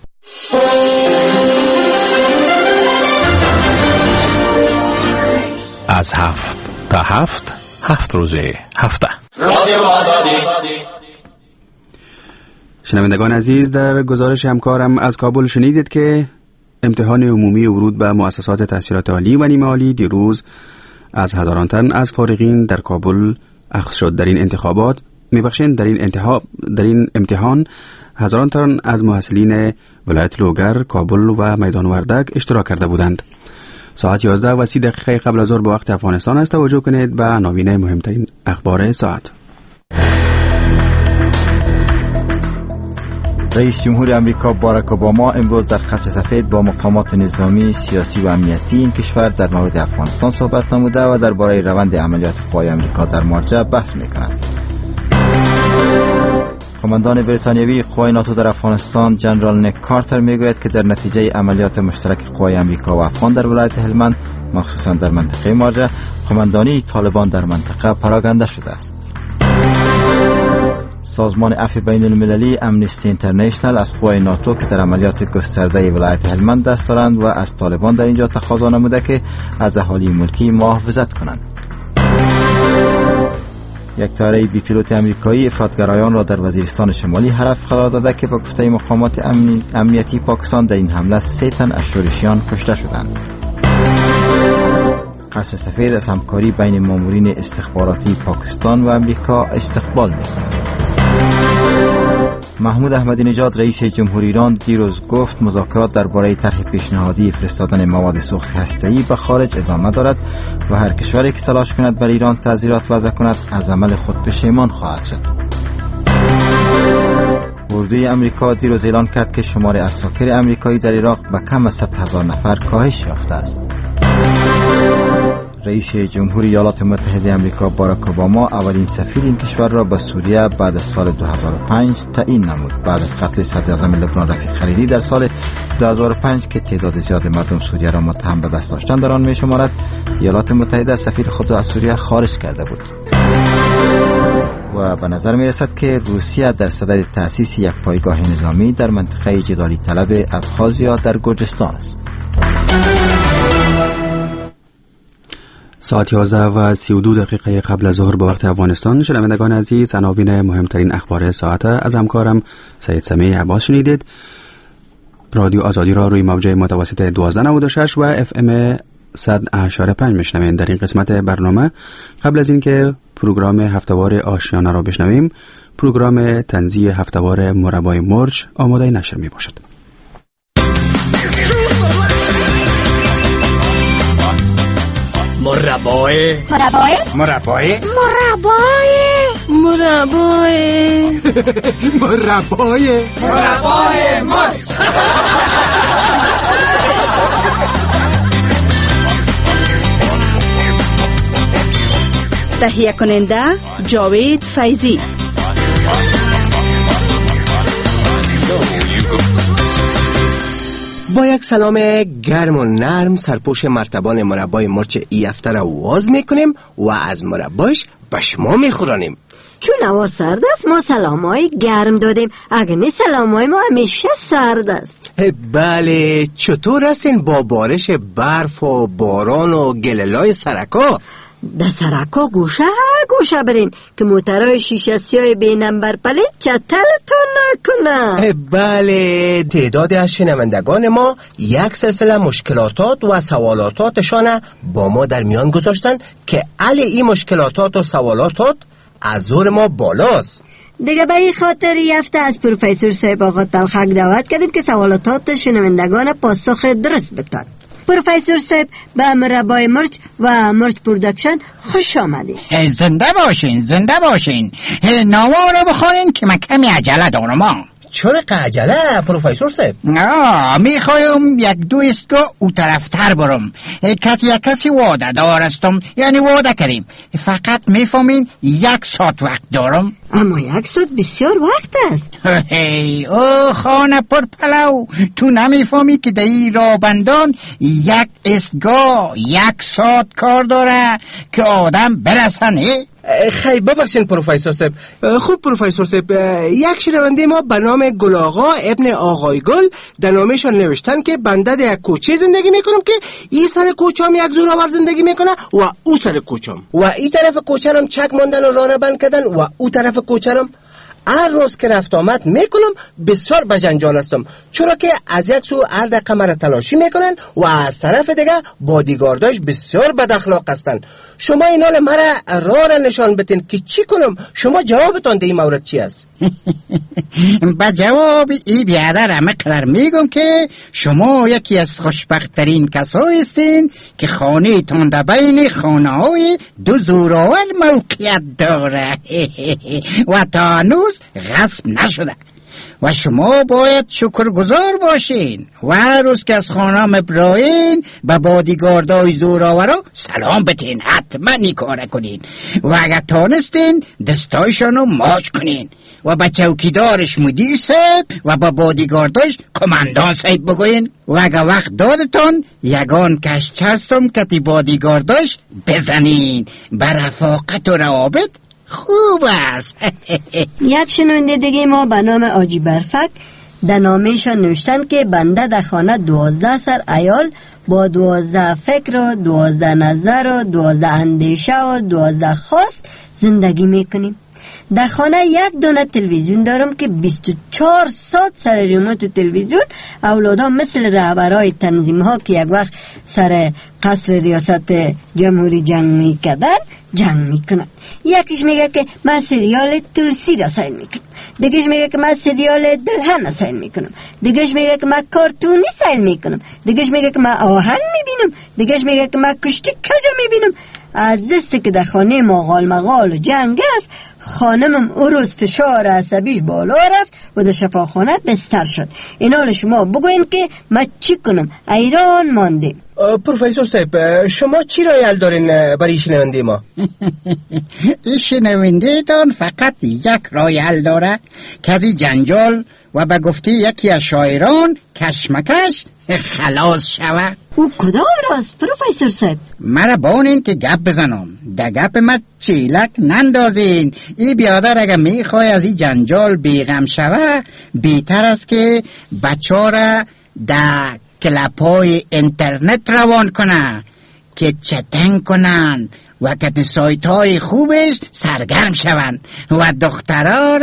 از 7 تا 7 روز هفته. شنوندگان عزیز، در گزارش همکارم از کابل شنیدید که امتحان عمومی ورود به مؤسسات تحصیلات عالی و نیمه عالی دیروز از هزاران تن از فارغین در کابل اخذ شد. در این امتحان هزاران تن از محصلین ولایت لوگر، کابل و میدان وردک اشتراک کرده بودند. ساعت 11:30 قبل از ظهر به وقت افغانستان است. توجه کنید به عناوین مهمترین اخبار ساعت. رئیس جمهور امریکا باراک اوباما امروز در قصر سفید با مقامات نظامی، سیاسی و امنیتی این کشور در مورد افغانستان صحبت نموده و درباره روند عملیات قوای امریکا در مارجه بحث می‌کند. قماندان بریتانیایی قوای ناتو در افغانستان جنرال نیک کارتر میگوید که در نتیجه عملیات مشترک قوای امریکا و افغان در ولایت هلمند، مخصوصا در منطقه مارجه، قماندانی طالبان در منطقه پراگنده شده است. سازمان عفو بین المللی امنیستی اینترنشنال از قوای ناتو که در عملیات گسترده ولایت هلمند دست دارند و از طالبان در اینجا تقاضا نموده که از اهالی ملکی محافظت کنند. یک طیاره بی پیلوت امریکایی افراطگرایان را در وزیرستان شمالی هدف قرار داده که با گفته مقامات امنیتی پاکستان در این حمله 3 تن از شورشیان کشته شدند. قصر سفید از همکاری بین مامورین استخباراتی پاکستان و امریکا استقبال می‌کند. محمود احمدی نژاد رئیس جمهور ایران دیروز گفت مذاکرات درباره طرح پیشنهادی فرستادن مواد سوخت هسته‌ای به خارج ادامه دارد و هر کشوری که تلاش کند بر ایران تعزیرات وضع کند از عمل خود پشیمان خواهد شد. اردوی امریکا دیروز اعلان کرد که شمار عساکر امریکایی در عراق به کم از 100,000 نفر کاهش یافته است. رئیس جمهور ایالات متحده آمریکا باراک اوباما اولین سفیر این کشور را به سوریه بعد از سال 2005 تعیین نمود، بعد از قتل صدراعظم لبنان رفیق خلیلی در سال 2005 که تعداد زیاد مردم سوریه را متهم به دست داشتن در آن می‌شمارد. ایالات متحده سفیر خود را از سوریه خارج کرده بود و به نظر می‌رسد که روسیه در صدد تأسیس یک پایگاه نظامی در منطقه جدالی طلب ابخازیا در گرجستان است. ساعت 11:32 قبل از ظهر به وقت افغانستان. شنوندگان عزیز، عناوین مهمترین اخبار ساعت از همکارم سید سمیع عباس شنیدید. رادیو آزادی را روی موجه متوسط 1296 و اف ام 100.5 میشنوید. در این قسمت برنامه قبل از اینکه پروگرام هفتهوار آشیانه را بشنویم، پروگرام طنزی هفتهوار مربای مرج آماده نشر می باشد. مربای مربای مرج. تهیه کننده جاوید فیضی. با یک سلام گرم و نرم سرپوش مرتبان مربای مرچ ای هفته را واز میکنیم و از مرباش به شما میخورانیم. چون هوا سرد است ما سلامای گرم دادیم، اگر نه سلامای ما همیشه سرد است. بله، چطور هستین با بارش برف و باران و گللای سرکا؟ در سرکا گوشه برین که موترهای شیشه سیاه بی نمبر پلیت چتلتون نکنه. بله، تعدادی از شنوندگان ما یک سلسله مشکلاتات و سوالاتشان با ما در میان گذاشتن که علی این مشکلاتات و سوالاتات از زور ما بالاست. دیگه به این خاطر یفته از پروفسور صاحب آقا تلخک دعوت کردیم که سوالاتات شنوندگان پاسخ درست بدن. پروفسور صاحب به مربای مرچ و مرچ پرودکشن خوش آمدید. زنده باشین. نامه رو بخورین که من کمی عجله دارم. چرا عجله پروفسور صاحب؟ میخوایم یک دو ایستگاه او طرفتر برم. کسی واده دارستم، یعنی واده کریم. فقط میفهمین 1 ساعت وقت دارم. اما 1 ساعت بسیار وقت است. او خانه پر پلو، تو نمیفهمی که در این رابندان 1 ایستگاه 1 ساعت کار داره که آدم برسنه. خیلی ببخشین پروفسور صاحب. خوب پروفسور صاحب، یک شنونده ما به نام گل آقا ابن آقای گل در نامه‌شان نوشتن که بنده در یک کوچه زندگی میکنم که این سر کوچه‌ام یک زورآور زندگی میکنه و او سر کوچه‌ام و این طرف کوچه‌ام چک ماندن و راه بند کردن و او طرف کوچه‌ام هر روز که رفت آمد میکنم بسیار بجنجال هستم، چرا که از یک سو هر دقیقه مرا تلاشی میکنن و از طرف دیگه بادیگارداش بسیار بد اخلاق هستند. شما این حال مرا راه نشان بدین که چی کنم؟ شما جوابتان در این مورد چی است؟ با جواب ای بیادر همه قدر میگم که شما یکی از خوشبختترین کسایی هستین که خانه تان در بین خانه های دو زوراور موقعیت داره و تا هنوز غصب نشده و شما باید شکرگزار باشین و هر روز که از خانه مبراین به بادیگاردای زوراورا سلام بتین، حتما این کار کنین و اگر تانستین دستایشانو ماچ کنین و به چوکیدارش مدیر صاحب و به بادیگارداش کماندان صاحب بگوین و اگر وقت دادتان یگان کشچرستم که تی بادیگارداش بزنین. به رفاقت و روابط خوب است. یک شنونده دیگه ما به نام آجی برفک در نامه‌شان نوشتن که بنده در خانه 12 سر عیال با 12 فکر و 12 نظر و 12 اندیشه و 12 خواست زندگی میکنیم. در خانه یک دانه تلویزیون دارم که 24 ساعت سر ریموت تلویزیون اولادها مثل رهبرای تنظیم ها که یک وقت سر قصر ریاست جمهوری جنگ میکردن جنگ میکنن. یکیش میگه که من سریال تلسی را سین میکنم، دیگهش میگه که من سریال دلهن را سین میکنم، دیگهش میگه که من کارتونی سین میکنم، دیگهش میگه که من آهنگ میبینم، دیگهش میگه که من کشتی کجا میبینم. از دستی که در خانه ما غال مغال و جنگ است، خانمم او روز فشار عصبیش بالا رفت و در شفاخانه بستر شد. این حال شما بگوین که من چی کنم؟ ایران ماندیم. پروفسور صاحب شما چی رایل دارین برای شنونده ما؟ این شنونده دان فقط یک رایل داره که از جنجال و به گفته یکی از شاعران کشمکش خلاص شود. او کدام راست پروفسور صاحب؟ مرا بانین که گپ بزنم، در گپ ما چیلک نندازین. ای بیادر اگر میخوای از این جنجال بیغم شوه بیتر است که بچه را در کلپای اینترنت روان کنه که چتنگ کنن و که سایت های خوبش سرگرم شون و دخترها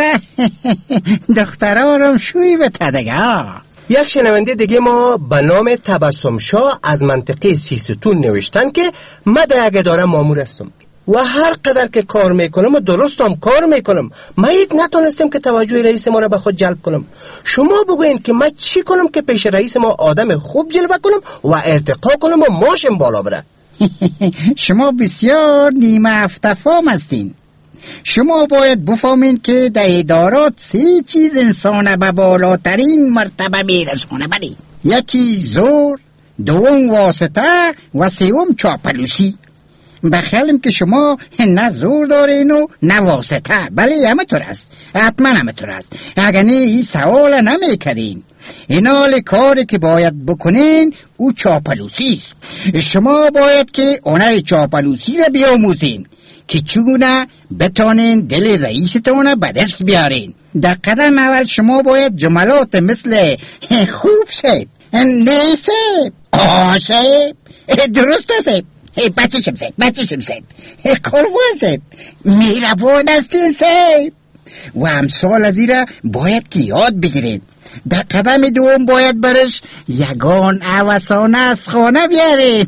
را شوی بته دیگه. یک شنونده دیگه ما به نام تبسم شاه از منطقه سیستون نوشتن که من در یک اداره مامور هستم و هر قدر که کار میکنم و درست هم کار میکنم من هیچ نتونستم که توجه رئیس ما را به خود جلب کنم. شما بگوین که من چی کنم که پیش رئیس ما آدم خوب جلوه کنم و ارتقا کنم و ماشم بالا بره؟ شما بسیار نیمه افتفام هستین. شما باید بفهمین که در ادارات 3 چیز انسان به بالاترین مرتبه میرسونه. بلی یکی زور، دوم واسطه و سوم چاپلوسی. بخیالم که شما نه زور دارین و نه واسطه. بله همه طور است، حتما همه طور است. اگر نه این سوال نمی کردین. این حال کاری که باید بکنین او چاپلوسی است. شما باید که هنر چاپلوسی را بیاموزین که چگونه بتانین دل رئیستون به دست بیارین. در قدم اول شما باید جملات مثل خوب شد، نه شد، شد، درست شد، بچه شد، قربان شد، میربان هستین شد و امثال از این را باید که یاد بگیرین. در قدم دوم باید برش یگان عوضانه از خانه بیارین.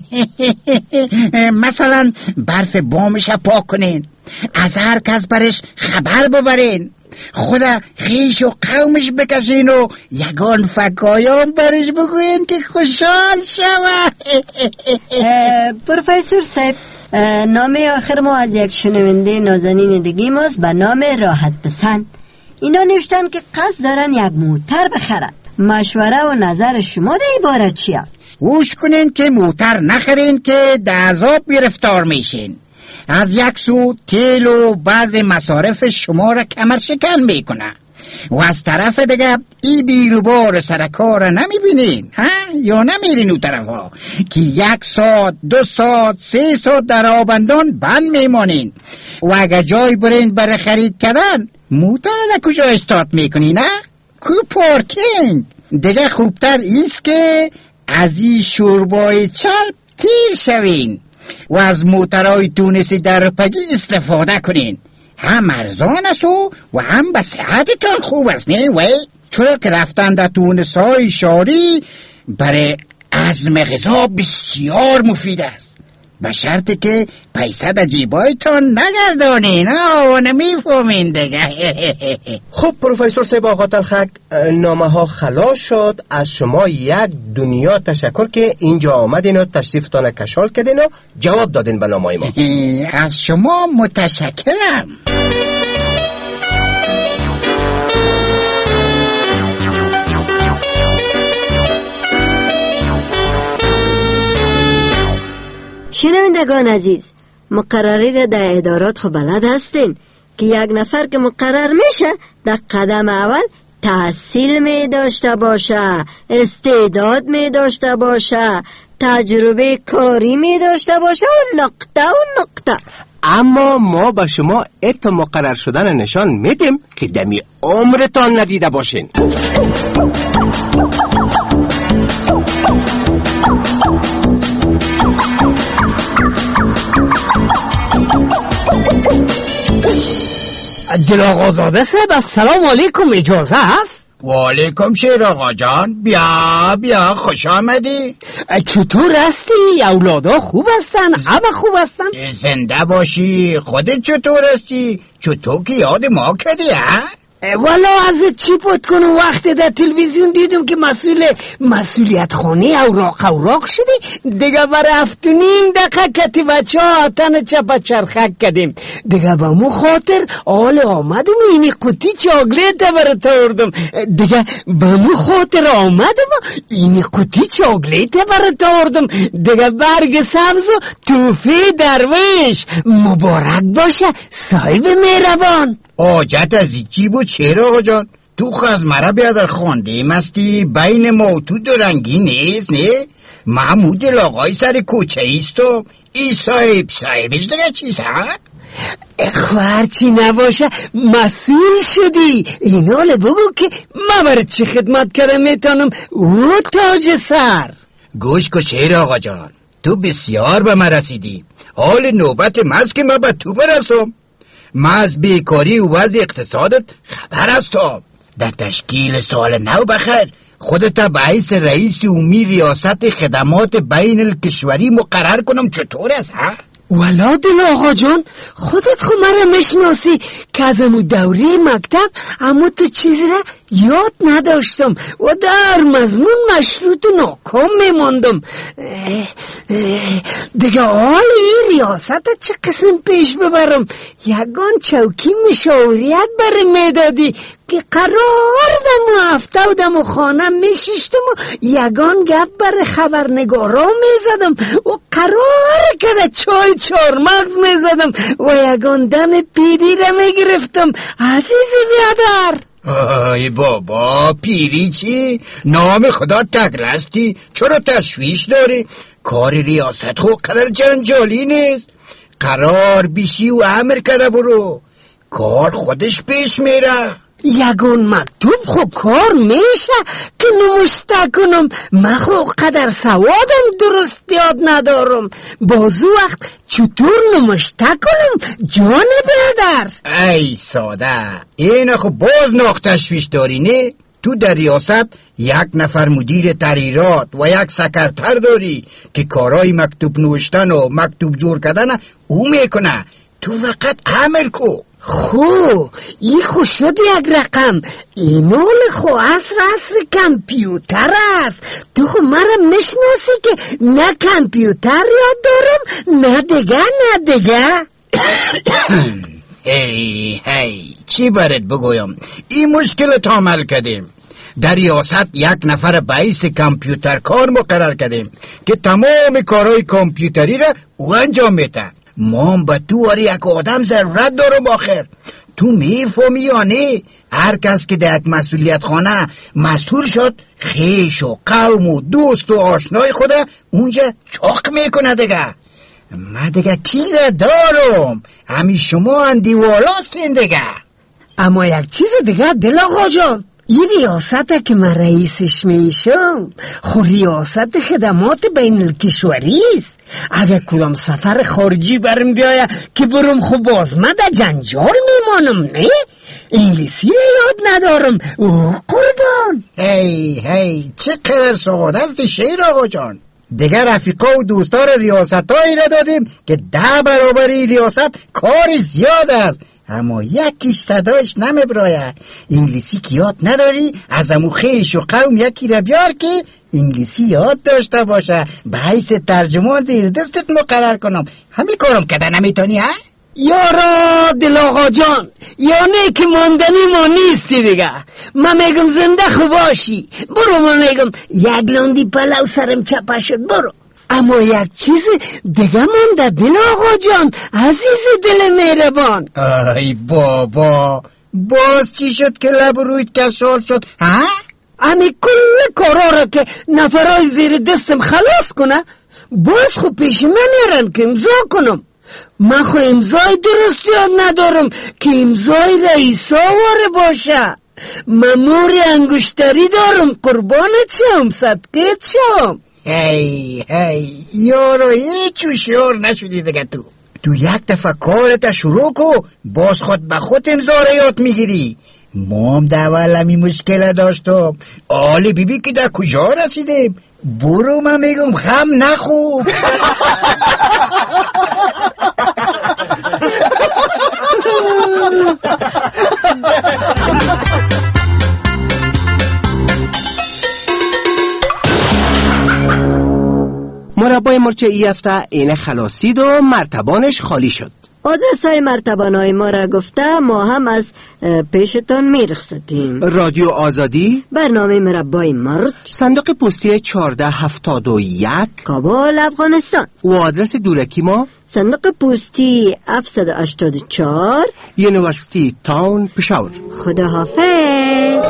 مثلا برف بامش پاک کنین، از هر کس برش خبر ببرین، خدا خیش و قومش بکشین و یگان فکایان برش بگوین که خوشحال شود. پروفسور صاحب نام آخر ما از یک شنونده نازنین دیگه ماست به نام راحت پسند. اینا نوشتن که قصد دارن یک موتر بخرن. مشوره و نظر شما در عبارت چی است؟ گوش کنین که موتر نخرین که در عذاب گرفتار میشین. از یک سو تیل و بعض مصارف شما را کمر شکن میکنه و از طرف دیگه ای بیروبار سرکار نمیبینین یا نمیرین او طرف ها که 1 ساعت 2 ساعت 3 ساعت در آبندان بند میمانین و اگه جای برین برای خرید کردن موتر در کجا استارت میکنین؟ کو پارکینگ. دیگه خوبتر ایست که از این شوربای چرب تیر شوین و از موترهای تونسی در پگی استفاده کنین. هم ارزان است و هم به صحتتان خوب است نه وی؟ چرا که رفتن در تونس‌های شاری برای هضم غذا بسیار مفید است، به شرطی که پیسه در جیبایتان نگردانین و نمیفهمین دیگه. خب پروفسور صاحب آقا تلخک، نامه ها خلاص شد. از شما یک دنیا تشکر که اینجا آمدین و تشریفتان کشال کردین و جواب دادین به نامه ما. از شما متشکرم. شنوندگان عزیز، مقرری را در ادارات خب بلد هستین که یک نفر که مقرر میشه در قدم اول تحصیل می داشته باشه، استعداد می داشته باشه، تجربه کاری می داشته باشه و نقطه. اما ما به شما ات مقرر شدن نشان میدیم که دمی عمرتان ندیده باشین. دل آقازاده صاحب السلام علیکم، اجازه هست؟ و علیکم شیر آقا جان، بیا خوش آمدی. چطور هستی؟ اولادا خوب هستن؟ همه خوب هستن؟ زنده باشی. خودت چطور هستی؟ چطور که یاد ما کردی ها؟ والا از چی پت کنم، وقت در تلویزیون دیدم که مسئولیت خانه اوراق شدی دیگه. برای 7.5 دقیقه بچه ها تن چپا چرخک کردیم دیگه. به مو خاطر آل آمدم اینی قطی چاگلیت برات آوردم دیگه. به مو خاطر آمدم اینی قطی چاگلیت برات آوردم دیگه. برگ سبز و توفی درویش مبارک باشه صاحب مهربان. آجت از چی بود شیر آقا جان؟ تو خواست مرا بیادر خانده مستی بین ما تو درنگی نیست نه؟ محمود لاغای سر کوچه ایست و ای صاحبش دیگه چیست ها؟ خوارچی نباشه مسئول شدی. اینال بگو که من برای چی خدمت کردم میتونم او تاج سر. گوش کو شیر آقا جان، تو بسیار به من رسیدی. حال نوبت ماست که من به تو برسم. من از بیکاری و وضع اقتصادت خبر هستم. در تشکیل سال نو بخیر خودت به حیث رئیس عمومی ریاست خدمات بین الکشوری مقرر کنم. چطور است ها؟ والا دل آقا جان، خودت خو مرا میشناسی که از امو دوره مکتب اما تو چیزی را یاد نداشتم و در مضمون مشروط و ناکام میماندم دیگه. حال این ریاست چه قسم پیش ببرم؟ یگان چوکی مشاوریت برای میدادی که قرار دم و هفته و دم و خانه میشیشتم و یگان گپ برای خبرنگارا میزدم و قرار که چای چارمغز میزدم و یگان دم پیری را میگرفتم. عزیزی بیادر. آی بابا، پیری چی؟ نام خدا تگرستی، چرا تشویش داری؟ کار ریاست خود قدر جنجالی نیست. قرار بیشی و امر کرده برو، کار خودش پیش میره. یگون مکتوب خو کار میشه که نمشته کنم. من خو قدر سوادم درست یاد ندارم. بازو وقت چطور نمشته کنم جان برادر؟ ای ساده، این خو باز ناخ تشویش داری نه؟ تو در ریاست یک نفر مدیر تحریرات و یک سکرتر داری که کارای مکتوب نوشتن و مکتوب جور کردن او میکنه. تو فقط عمل کو. خو ای خو شد یک رقم. اینال خو عصر کمپیوتر است. تو خو مرا میشناسی که نه کمپیوتر یاد دارم نه دیگه. هی چی برات بگویم؟ این مشکلت عمل کردیم. در ریاست یک نفر باعث کامپیوتر کار مقرر کردیم که تمام کارهای کامپیوتری را او انجام میده. ما به تو آره یک آدم ضرورت دارم آخر. تو میفهمی یا نه؟ هر کس که در یک مسئولیت خانه مسئول شد خیش و قوم و دوست و آشنای خود اونجا چاق میکنه دیگه. من دیگه کی را دارم؟ همی شما اندیوالاستین دیگه. اما یک چیز دیگه دل آقا جان، این ریاست که من رئیسش میشم خود ریاست خدمات بین الکشوری است. اگه کلام سفر خارجی برم بیایه که برم خوب باز من در جنجال میمانم. نه انگلیسی یاد ندارم. اوه قربان. هی چه قدر سعادت است شیر آقا جان. دیگر رفیقا و دوستار ریاست هایی را دادیم که 10 برابری ریاست کار زیاد است، اما یکیش صدایش نمیبرایه. انگلیسی که یاد نداری از امو خیش و قوم یکی را بیار که انگلیسی یاد داشته باشه، به حیث ترجمان زیر دستت مقرر کنم. همین کارم کده نمیتونی ها؟ یارا دل آقا جان، یعنی که ماندنی ما نیستی دیگه. من میگم زنده خوب باشی برو، من میگم یک لاندی پلو سرم چپه شد برو. اما یک چیز دیگه مونده دل آقا جان، عزیز دل مهربان. ای بابا باز چی شد که لب رویت کشال شد ها؟ امی کل کارا را که نفرای زیر دستم خلاص کنه باز خود پیش من میرن که امضا کنم. من خو امضای درست یاد ندارم که امضای رئیس آواره باشه. ممور انگشتری دارم قربانت شم صدقت شم. هی یارو هیچ هوشیار نشدی دیگه. تو یک دفعه کارت شروع کو باز خود به خود امضا را یاد میگیری. ما هم دول همی مشکل داشتم. آلی بیبی که در کجا رسیدیم؟ برو من میگم خم نخوب. مربای مرچ ای هفته اینه خلاصید و مرتبانش خالی شد. آدرس های مرتبانای ما را گفته ما هم از پیشتان میرخصتیم. رادیو آزادی، برنامه مربای مرچ، صندوق پستی 1471 کابل افغانستان و آدرس دولکی ما صندوق پستی 784 یونیورسیتی تاون پشاور. خدا حافظ.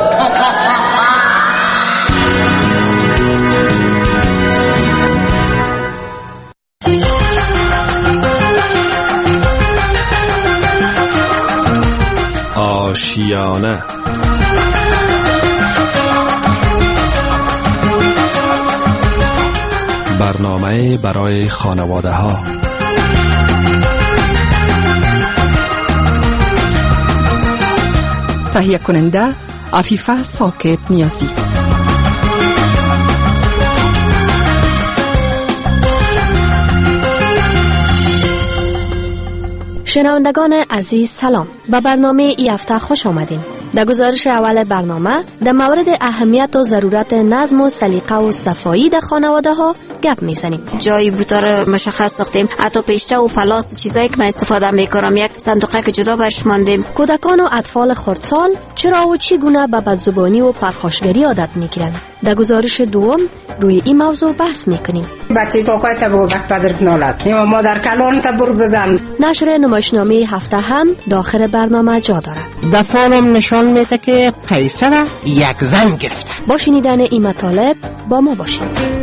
آشیانه برنامه برای خانواده ها. تهیه کننده عفیفه ساکت نیازی. شنوندگان عزیز سلام، به برنامه ای هفته خوش آمدین. در گزارش اول برنامه در مورد اهمیت و ضرورت نظم و سلیقه و صفایی در خانواده ها گپ میزنیم. جای بوتار مشخص ساختیم، حتی پیشته و پلاس چیزایی که من استفاده میکنم یک صندوقه که جدا برش ماندیم. کودکان و اطفال خردسال چرا و چگونه به بدزبانی و پرخاشگری عادت میگیرند؟ در گزارش دوم روی این موضوع بحث میکنیم. بچه کاکای تا بگو وقت پدرت نالد یا مادر کلان تا بر بزن. نشر نمایشنامه هفته هم داخل برنامه جا داره. دفعانم نشان میده که قیصر یک زن گرفته. با شنیدن این مطالب با ما باشید.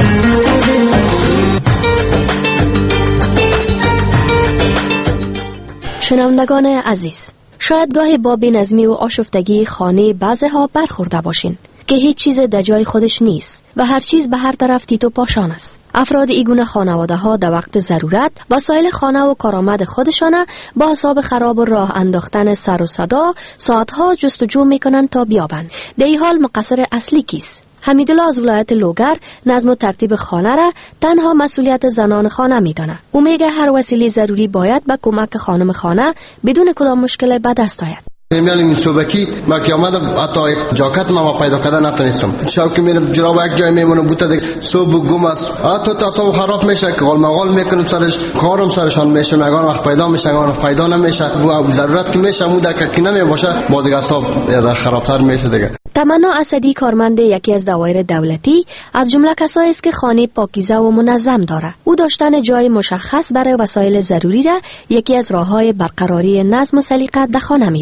شنوندگان عزیز، شاید گاهی با بی‌نظمی و آشفتگی خانه بعضی ها برخورده باشین که هیچ چیز در جای خودش نیست و هر چیز به هر طرف تیت و پاشان است. افراد ایگونه خانواده ها در وقت ضرورت وسایل خانه و کارآمد خودشان با حساب خراب و راه انداختن سر و صدا ساعتها جستجو میکنند تا بیابند. در این حال مقصر اصلی کیست؟ حمیدالله از ولایت لوگر نظم و ترتیب خانه را تنها مسئولیت زنان خانه میداند. او میگه هر وسیله ضروری باید به کمک خانم خانه بدون کدام مشکل به دست آید. میال این صبحی ما که آمدم حتی جاکت ما پیدا کردن نتونستم. شب که میرم جراب یک جای میمونه بوده دیگه صبح گم است. حتی تصاوب خراب میشه که قال مقال میکنم سرش کارم سرشان میشه مگان وقت پیدا میشه مگان وقت پیدا نمیشه. و ضرورت که میشه مودا که نمیباشه باز دیگه حساب در خرابتر میشه دیگه. تمنا اسدی کارمند یکی از دوایر دولتی از جمله کسایی است که خانه پاکیزه و منظم داره. او داشتن جای مشخص برای وسایل ضروری را یکی از راههای برقراری نظم و سلیقه در خانه میداند.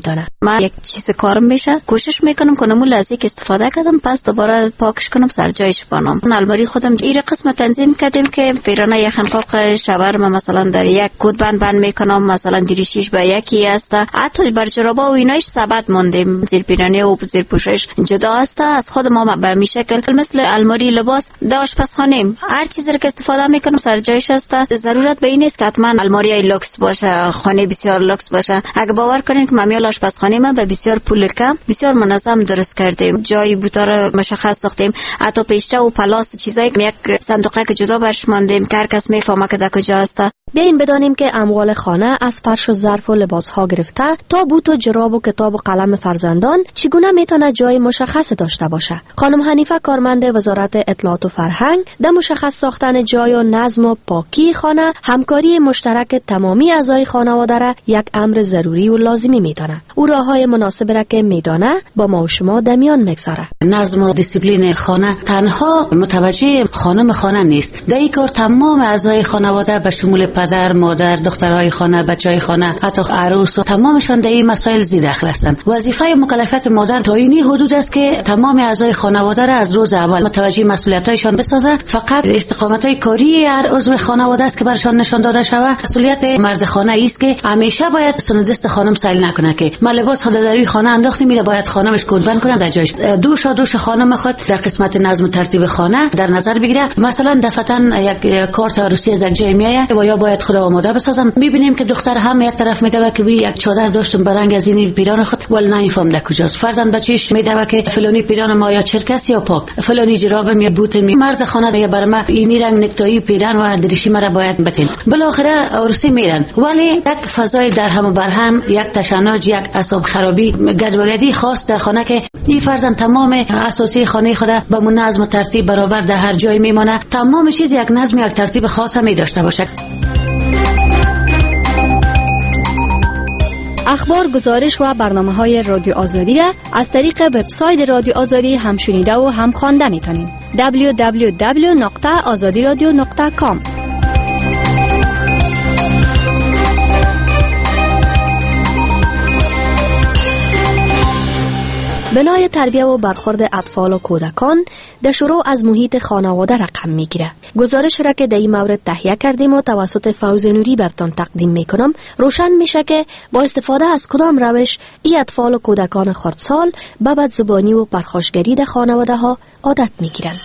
من یک چیز کارم میشه کوشش میکنم کنم اون لحظه که استفاده کردم پس دوباره پاکش کنم سر جایش بانم. الماری خودم این قسم تنظیم کردیم که پیرانه یخن قاق شاور ما مثلا در یک کود بند میکنم، مثلا دیریشیش به یکی است. حتی بر جرابا و اینایش ثبت موندیم، زیر پیرانه و زیر پوشش جدا است از خود ما به می شکل. مثل الماری لباس داش پس خانم هر چیزی که استفاده میکنم سر جایش است. ضرورت به این نیست که حتما الماری لوکس باشه، خانه بسیار لوکس باشه. اگه باور کنین که مامیال آشپزخانه ما به بسیار پول کم بسیار منظم درست کردیم، جای بوتار مشخص ساختیم، حتی پیشته و پلاس چیزایی که یک صندوقه که جدا برش ماندیم که هر کس میفهمه که در کجا است. بیاین بدانیم که اموال خانه از فرش و ظرف و لباس ها گرفته تا بوت و جراب و کتاب و قلم فرزندان چگونه میتونه جای مشخص داشته باشه. خانم حنیفه کارمند وزارت اطلاعات و فرهنگ در مشخص ساختن جای و نظم و پاکی خانه همکاری مشترک تمامی اعضای خانواده را یک امر ضروری و لازمی میدانه. او راههای مناسب را که میدانه با ما و شما در میان میگذاره. نظم و دیسیپلین خانه تنها متوجه خانم خانه نیست، در این کار تمام اعضای خانواده به شمول پدر، مادر، دخترای خانه، بچهای خانه، حتی عروس و تمامشان در این مسائل زیر دخل هستند. وظیفه و مکلفیت مادر تا اینی حدود است که تمام اعضای خانواده را از روز اول متوجه مسئولیت‌هایشان بسازه. فقط استقامت‌های کاری هر عضو خانواده است که برشان نشان داده شود. مسئولیت مرد خانه است که همیشه باید سندست خانم سیل نکنه که ما لباس خود در خانه انداختیم میره باید خانمش کودبند کنه در جایش. دوش خانم خود در قسمت نظم و ترتیب خانه در نظر بگیره. مثلا دفتن یک کارت عروسی از جای میایه و یا باید خدا آماده بسازم. میبینیم که دختر هم یک طرف میدوه که یک چادر داشتم برنگ از این پیران خود ول نمیفهم در کجاست. فرزند بچیش میدوه که فلانی پیران ما یا چرکس یا پاک، فلانی جرابم یا بوتم. مرد خانه میگه برای ما این رنگ نکتایی پیران و دریشی مرا باید بتین. بالاخره عروسی میرن ولی یک فضای درهم و برهم، یک تشنج، یک اعصاب خرابی، گدوگدی خاص در خانه که این فرزند تمام اساسی خانه خود به نظم و ترتیب برابر در هر جای میمونه. تمام چیز یک نظم یک ترتیب خاص هم داشته باشه. اخبار، گزارش و برنامه‌های رادیو آزادی را از طریق وبسایت رادیو آزادی هم شنیده و هم خوانده می‌تونید. www.azadiradio.com. بنای تربیه و برخورد اطفال و کودکان در شروع از محیط خانواده رقم میگیره. گزارش را که در این مورد تهیه کردیم و توسط فوز نوری برتان تقدیم میکنم روشن میشه که با استفاده از کدام روش این اطفال و کودکان خردسال به بدزبانی و پرخاشگری در خانواده ها عادت میگیرند.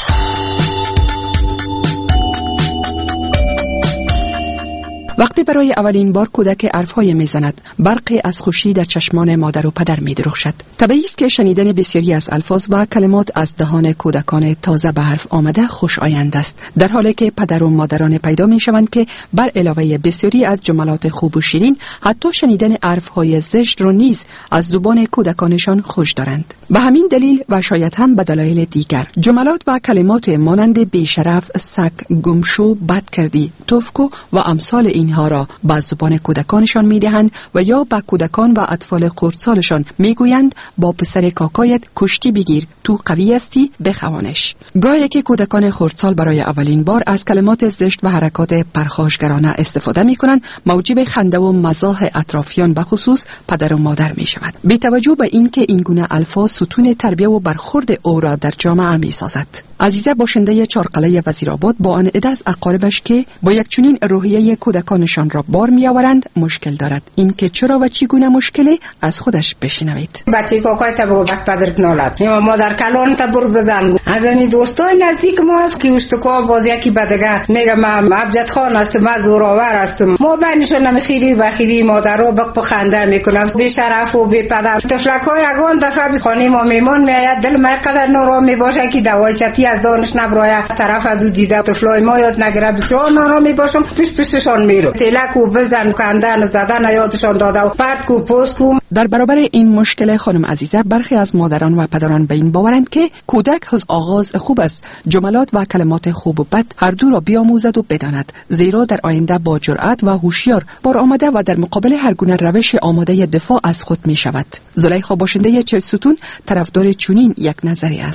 وقتی برای اولین بار کودک حرف‌های میزند، برقی از خوشی در چشمان مادر و پدر می‌درخشد. طبیعی است که شنیدن بسیاری از الفاظ و کلمات از دهان کودکان تازه به حرف آمده خوشایند است، در حالی که پدر و مادران پیدا می‌شوند که بر علاوه بسیاری از جملات خوب و شیرین، حتی شنیدن حرف‌های زشت را نیز از زبان کودکانشان خوش دارند. به همین دلیل و شاید هم به دلایل دیگر، جملات و کلمات مانند بیشرف، سگ، گمشو، بد کردی، توفکو و امثال اینها را به زبان کودکانشان میدهند و یا به کودکان و اطفال خردسالشان میگویند با پسر کاکایت کشتی بگیر، تو قوی هستی، بخوانش. گاهی که کودکان خردسال برای اولین بار از کلمات زشت و حرکات پرخاشگرانه استفاده میکنند، موجب خنده و مزاح اطرافیان به خصوص پدر و مادر میشود، بی توجه به اینکه این گونه الفاظ ستون تربیه و برخورد او را در جامعه میسازد. عزیزه باشنده چارقله وزیرآباد با آن عده از اقاربش که با یک چنین روحیه کودکانشان را بار میآورند مشکل دارد. این که چرا و چگونه مشکلی از خودش بشنوید. بچه کاکای تا بگو وقت پدرت نالد یا مادر کلان تا بر بزن. از این دوستای نزدیک ما است که اشتکا باز یکی بدگه میگه ما ابجد خان هستم، ما زوراور هستم، ما بینشون نمیخیری بخیری مادر رو بق خنده میکنن، بی شرف و بی پدر. تفلکای اگان دفعه خانه ما میمون میاد دل ما قدر نارامی باشه که دوای چتی از دانش نبرای طرف از او دیده طفلای ما یاد نگیره، بسیار نارامی باشم، پیششون میرم تلک و بزن کندن و زدن یادشان داده و پرت کو پوست کو. در برابر این مشکل خانم عزیزه برخی از مادران و پدران به این باورند که کودک از آغاز خوب است، جملات و کلمات خوب و بد هر دو را بیاموزد و بداند، زیرا در آینده با جرأت و هوشیار بار آمده و در مقابل هر گونه روش آماده دفاع از خود می شود. زلیخا باشنده چلستون طرفدار چنین یک نظری است.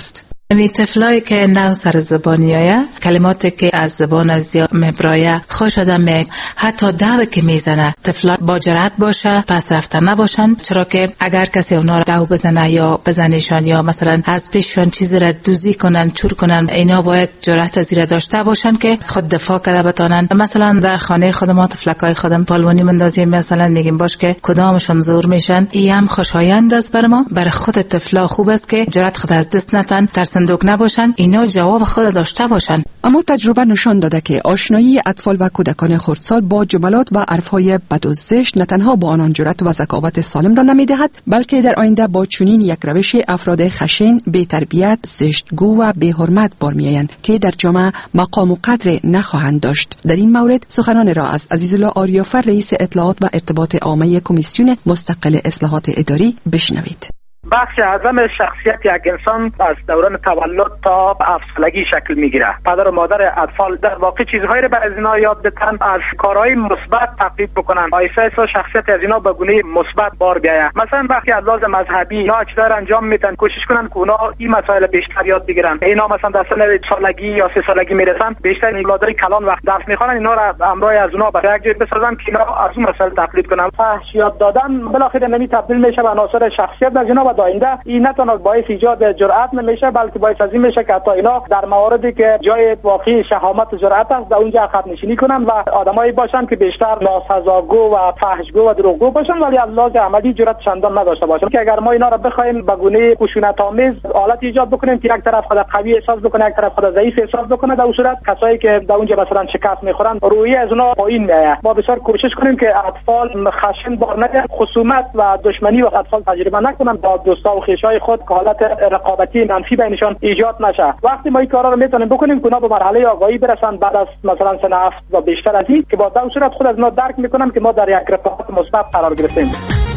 می طفلایی که نو سر زبانی آیا کلماتی که از زبان از یا مبرایه خوش آدم می حتی دو که میزنه طفلا با جرأت باشه پس رفتن نباشن، چرا که اگر کسی اونا رو دو بزنه یا بزنیشان یا مثلا از پیششان چیزی را دوزی کنن چور کنن، اینا باید جرأت از این داشته باشن که خود دفاع کرده بتانن. مثلا در خانه خود ما طفلکای خودم پالونی مندازیم، مثلا میگیم باش که کدامشون زور میشن، این هم خوشایند است بر ما. برای خود طفلا خوب است که جرأت خود از دست نتن، صندوق نباشن، اینا جواب خود داشته باشن. اما تجربه نشان داده که آشنایی اطفال و کودکان خردسال با جملات و حرفهای بد و زشت نه تنها با آنان جرأت و ذکاوت سالم را نمیدهد، بلکه در آینده با چنین یک روش افراد خشن، بی تربیت، زشتگو و بی حرمت برمیآیند که در جامعه مقام و قدر نخواهند داشت. در این مورد سخنان را از عزیزالله آریافر، رئیس اطلاعات و ارتباط عامه کمیسیون مستقل اصلاحات اداری بشنوید. بخش اعظم شخصیت یک انسان از دوران تولد تا افسردگی شکل میگیره. پدر و مادر اطفال در واقع چیزهایی رو برای اینا یاد بدن، از کارهای مثبت تقلید بکنن، آیسا شخصیت از اینا به گونه مثبت بار بیاید. مثلا وقتی از لحاظ مذهبی اینا چیزا انجام میدن، کوشش کنن که اونا این مسائل بیشتر یاد بگیرن. اینا مثلا در سن سالگی یا 3 سالگی میرسن، بیشتر اولادای کلان وقت درس میخوانن، اینا رو همراه از اونا برای یک جای بسازن که اینا از اون مسائل تقلید کنن. فحش یاد دادن بالاخره نمی تبدیل میشه به عناصر شخصیت از اینا. آینده این نه تنها باعث ایجاد جرأت نمیشه، بلکه باعث از این میشه که حتی اینا در مواردی که جای واقعی شهامت و جرأت است در اونجا عقب نشینی کنن و آدمایی باشن که بیشتر ناسزاگو و فحشگو و دروغگو باشن، ولی از لحاظ عملی جرأت چندان نداشته باشن. که اگر ما اینا رو بخوایم به گونه خشونت آمیز حالت ایجاد بکنیم که یک طرف خود قوی احساس بکنه، یک طرف خود ضعیف احساس بکنه، در اون صورت کسایی که در اونجا مثلا شکست میخورن روحیه از اونها پایین میاد. ما بسیار کوشش کنیم که اطفال خشن بار نیاد، خصومت و دشمنی و اطفال تجربه نکنن با دوستا و خویشای خود که حالت رقابتی منفی بینشان ایجاد نشه. وقتی ما این کارا رو میتونیم بکنیم که اونا به مرحله آگاهی برسن بعد از مثلا سن 7 و بیشتر از این، که با در صورت خود از ما درک میکنن که ما در یک رقابت مثبت قرار گرفتیم.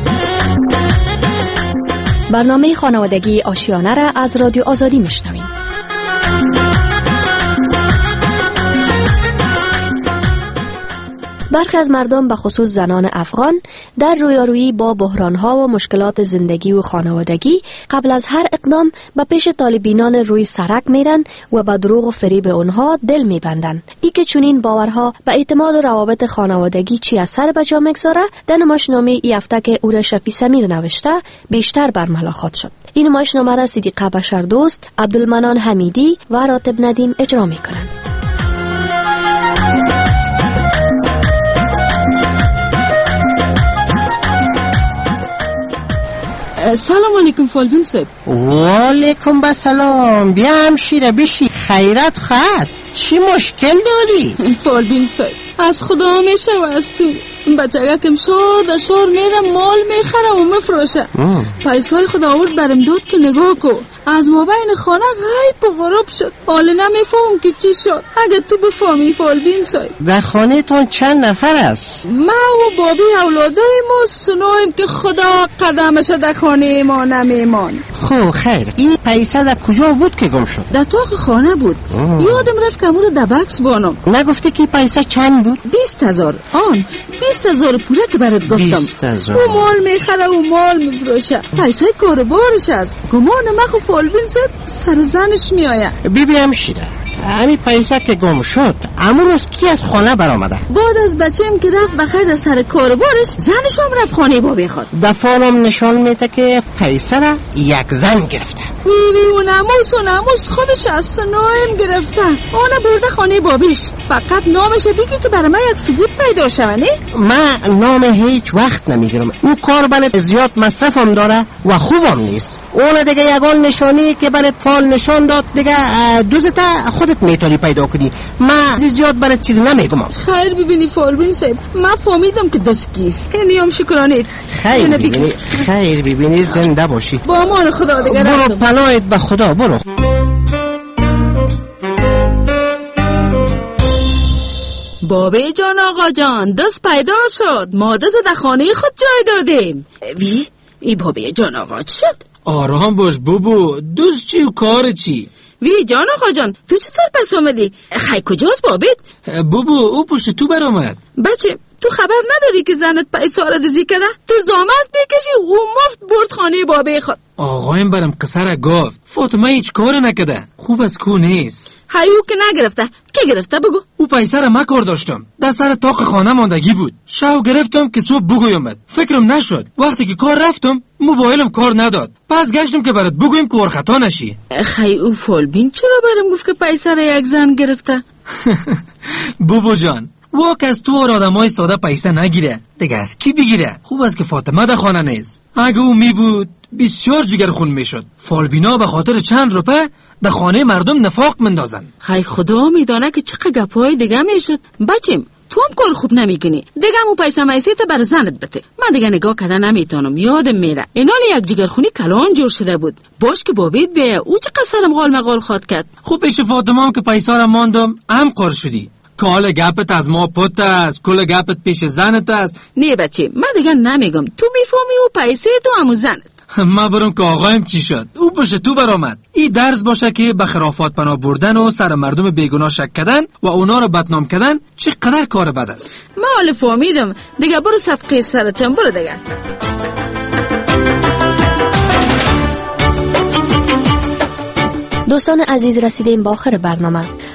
برنامه خانوادگی آشیانه را از رادیو آزادی میشنویم. برخی از مردم به خصوص زنان افغان در رویارویی با بحرانها و مشکلات زندگی و خانوادگی قبل از هر اقدام به پیش طالبینان روی سرک میرن و به دروغ و فریب اونها دل میبندن. ای که چنین باورها به اعتماد و روابط خانوادگی چی اثر به جا میگذاره، در نمایشنامه ای هفته که او را شفیع سمیر نوشته بیشتر برملا خواهد شد. این نمایشنامه را صدیقه بشردوست، عبدالمنان حمیدی و راتب ندیم اجرا میکنند. سلام علیکم فالبین صاحب. و علیکم بسلام. بیا همشیره بشی، خیرت خواست. چی مشکل داری؟ فالبین صاحب از خدا همیشه و از تو بچگکم شار در شار میره مال میخره و مفروشه. پیسای خدا آورد برم داد که نگاه کو از ما بین خانه غیب و غراب شد. حالا نمیفهم که چی شد. اگه تو بفهمی فالبین صاحب. در خانه تان چند نفر است؟ ما و بابی اولادای ما سنویم که خدا قدمش در خانه ما نمیمان. خب خیر، این پیسه در کجا بود که گم شد؟ در تاق خانه بود. یادم رفت که امور در بکس بانم. نگفتی که پیسه چند بود؟ 20,000. آن 20,000 پوله که برات گفتم. 20,000. او مال میخره و مال میفروشه. پیسه کاربارش است. گمان مخو فالبین صاحب سر زنش میآید. ببینم شیره، همین پیسه که گم شد امروز کی از خانه برآمده؟ بعد از بچه‌ام که رفت بخیر از سر کاربارش، زنش هم رفت خانه بابی خود. دفعالم نشان میده که پیسه را یک زن گرفته. و ناموس خودش از سنویم گرفته. آنه برده خانه بابیش. فقط نامش بگی که برای من یک ثبوت پیدا شونه. من نام هیچ وقت نمیگیرم. اون کار برای زیاد مصرفم داره و خوبم نیست. اون دیگه یگان نشانی که برای فال نشان داد دیگه دوزتا خودت میتونی پیدا کنی. من زیاد برای چیز نمیگم. خیر ببینی فالبین صاحب، من فهمیدم که دست کیست. اینیم شکرانه. خیر ببینی زنده باشی. با امان خدا دیگه برو پناهت به خدا. برو. بابی جان آقا جان دست پیدا شد. ما دست در خانه خود جای دادیم. وی ای بابی جان آقا چی شد؟ آرام باش بابو. دوست چی و کار چی؟ وی جان آقا جان تو چطور پس آمدی؟ خی کجاست بابیت؟ بابو او پشت تو برآمد. بچه تو خبر نداری که زنت پیسه را دزدی کرده؟ تو زامت بکشی و مفت برد خانه بابه خود. آقایم برم قصر گفت فاطمه هیچ کار نکده، خوب از کو نیست. هیو که نگرفته، که گرفته بگو. او پیسه را من کار داشتم، در سر طاق خانه ماندگی بود. شو گرفتم که صبح بگویمت، فکرم نشد. وقتی که کار رفتم موبایلم کار نداد، پس گشتم که برات بگویم که ورخطا نشی. خی او فالبین چرا برم گفت که پیسه را یک زن گرفته؟ بابا جان، واک از تو اور آدمای ساده پیسه نگیره، دیگه از کی بگیره؟ خوب است که فاطمه در خانه نیست. اگه او می بود بسیار جگر خون میشد. فالبینا به خاطر چند روپه در خانه مردم نفاق مندازن. خی خدا میدانه که چقدر گپای دیگه میشد. بچیم تو هم کار خوب نمیکنی، دیگه مو پیسه میسیت بر زنت بده. من دیگه نگاه کردن نمیتونم، یادم میره اینال یک جگرخونی کلان جور شده بود. باش که بابیت بیا او چه قصرم غال مقال خواد کرد. خوب پیش فاطمه هم که پیسه را ماندم هم قار شدی. کال گپت از ما پت است، کل گپت پیش زنت است. نه بچه من دیگه نمیگم، تو میفهمی و پیسه تو همو زنت. ما برم که آقایم چی شد، او پشت تو برآمد. این درس باشه که به خرافات پناه بردن و سر مردم بیگناه شک کردن و اونا رو بدنام کردن چقدر کار بد است. ما حالا فهمیدم، دیگه برو صفقه سرتم، برو دیگه. دوستان عزیز رسیدیم به آخر برنامه.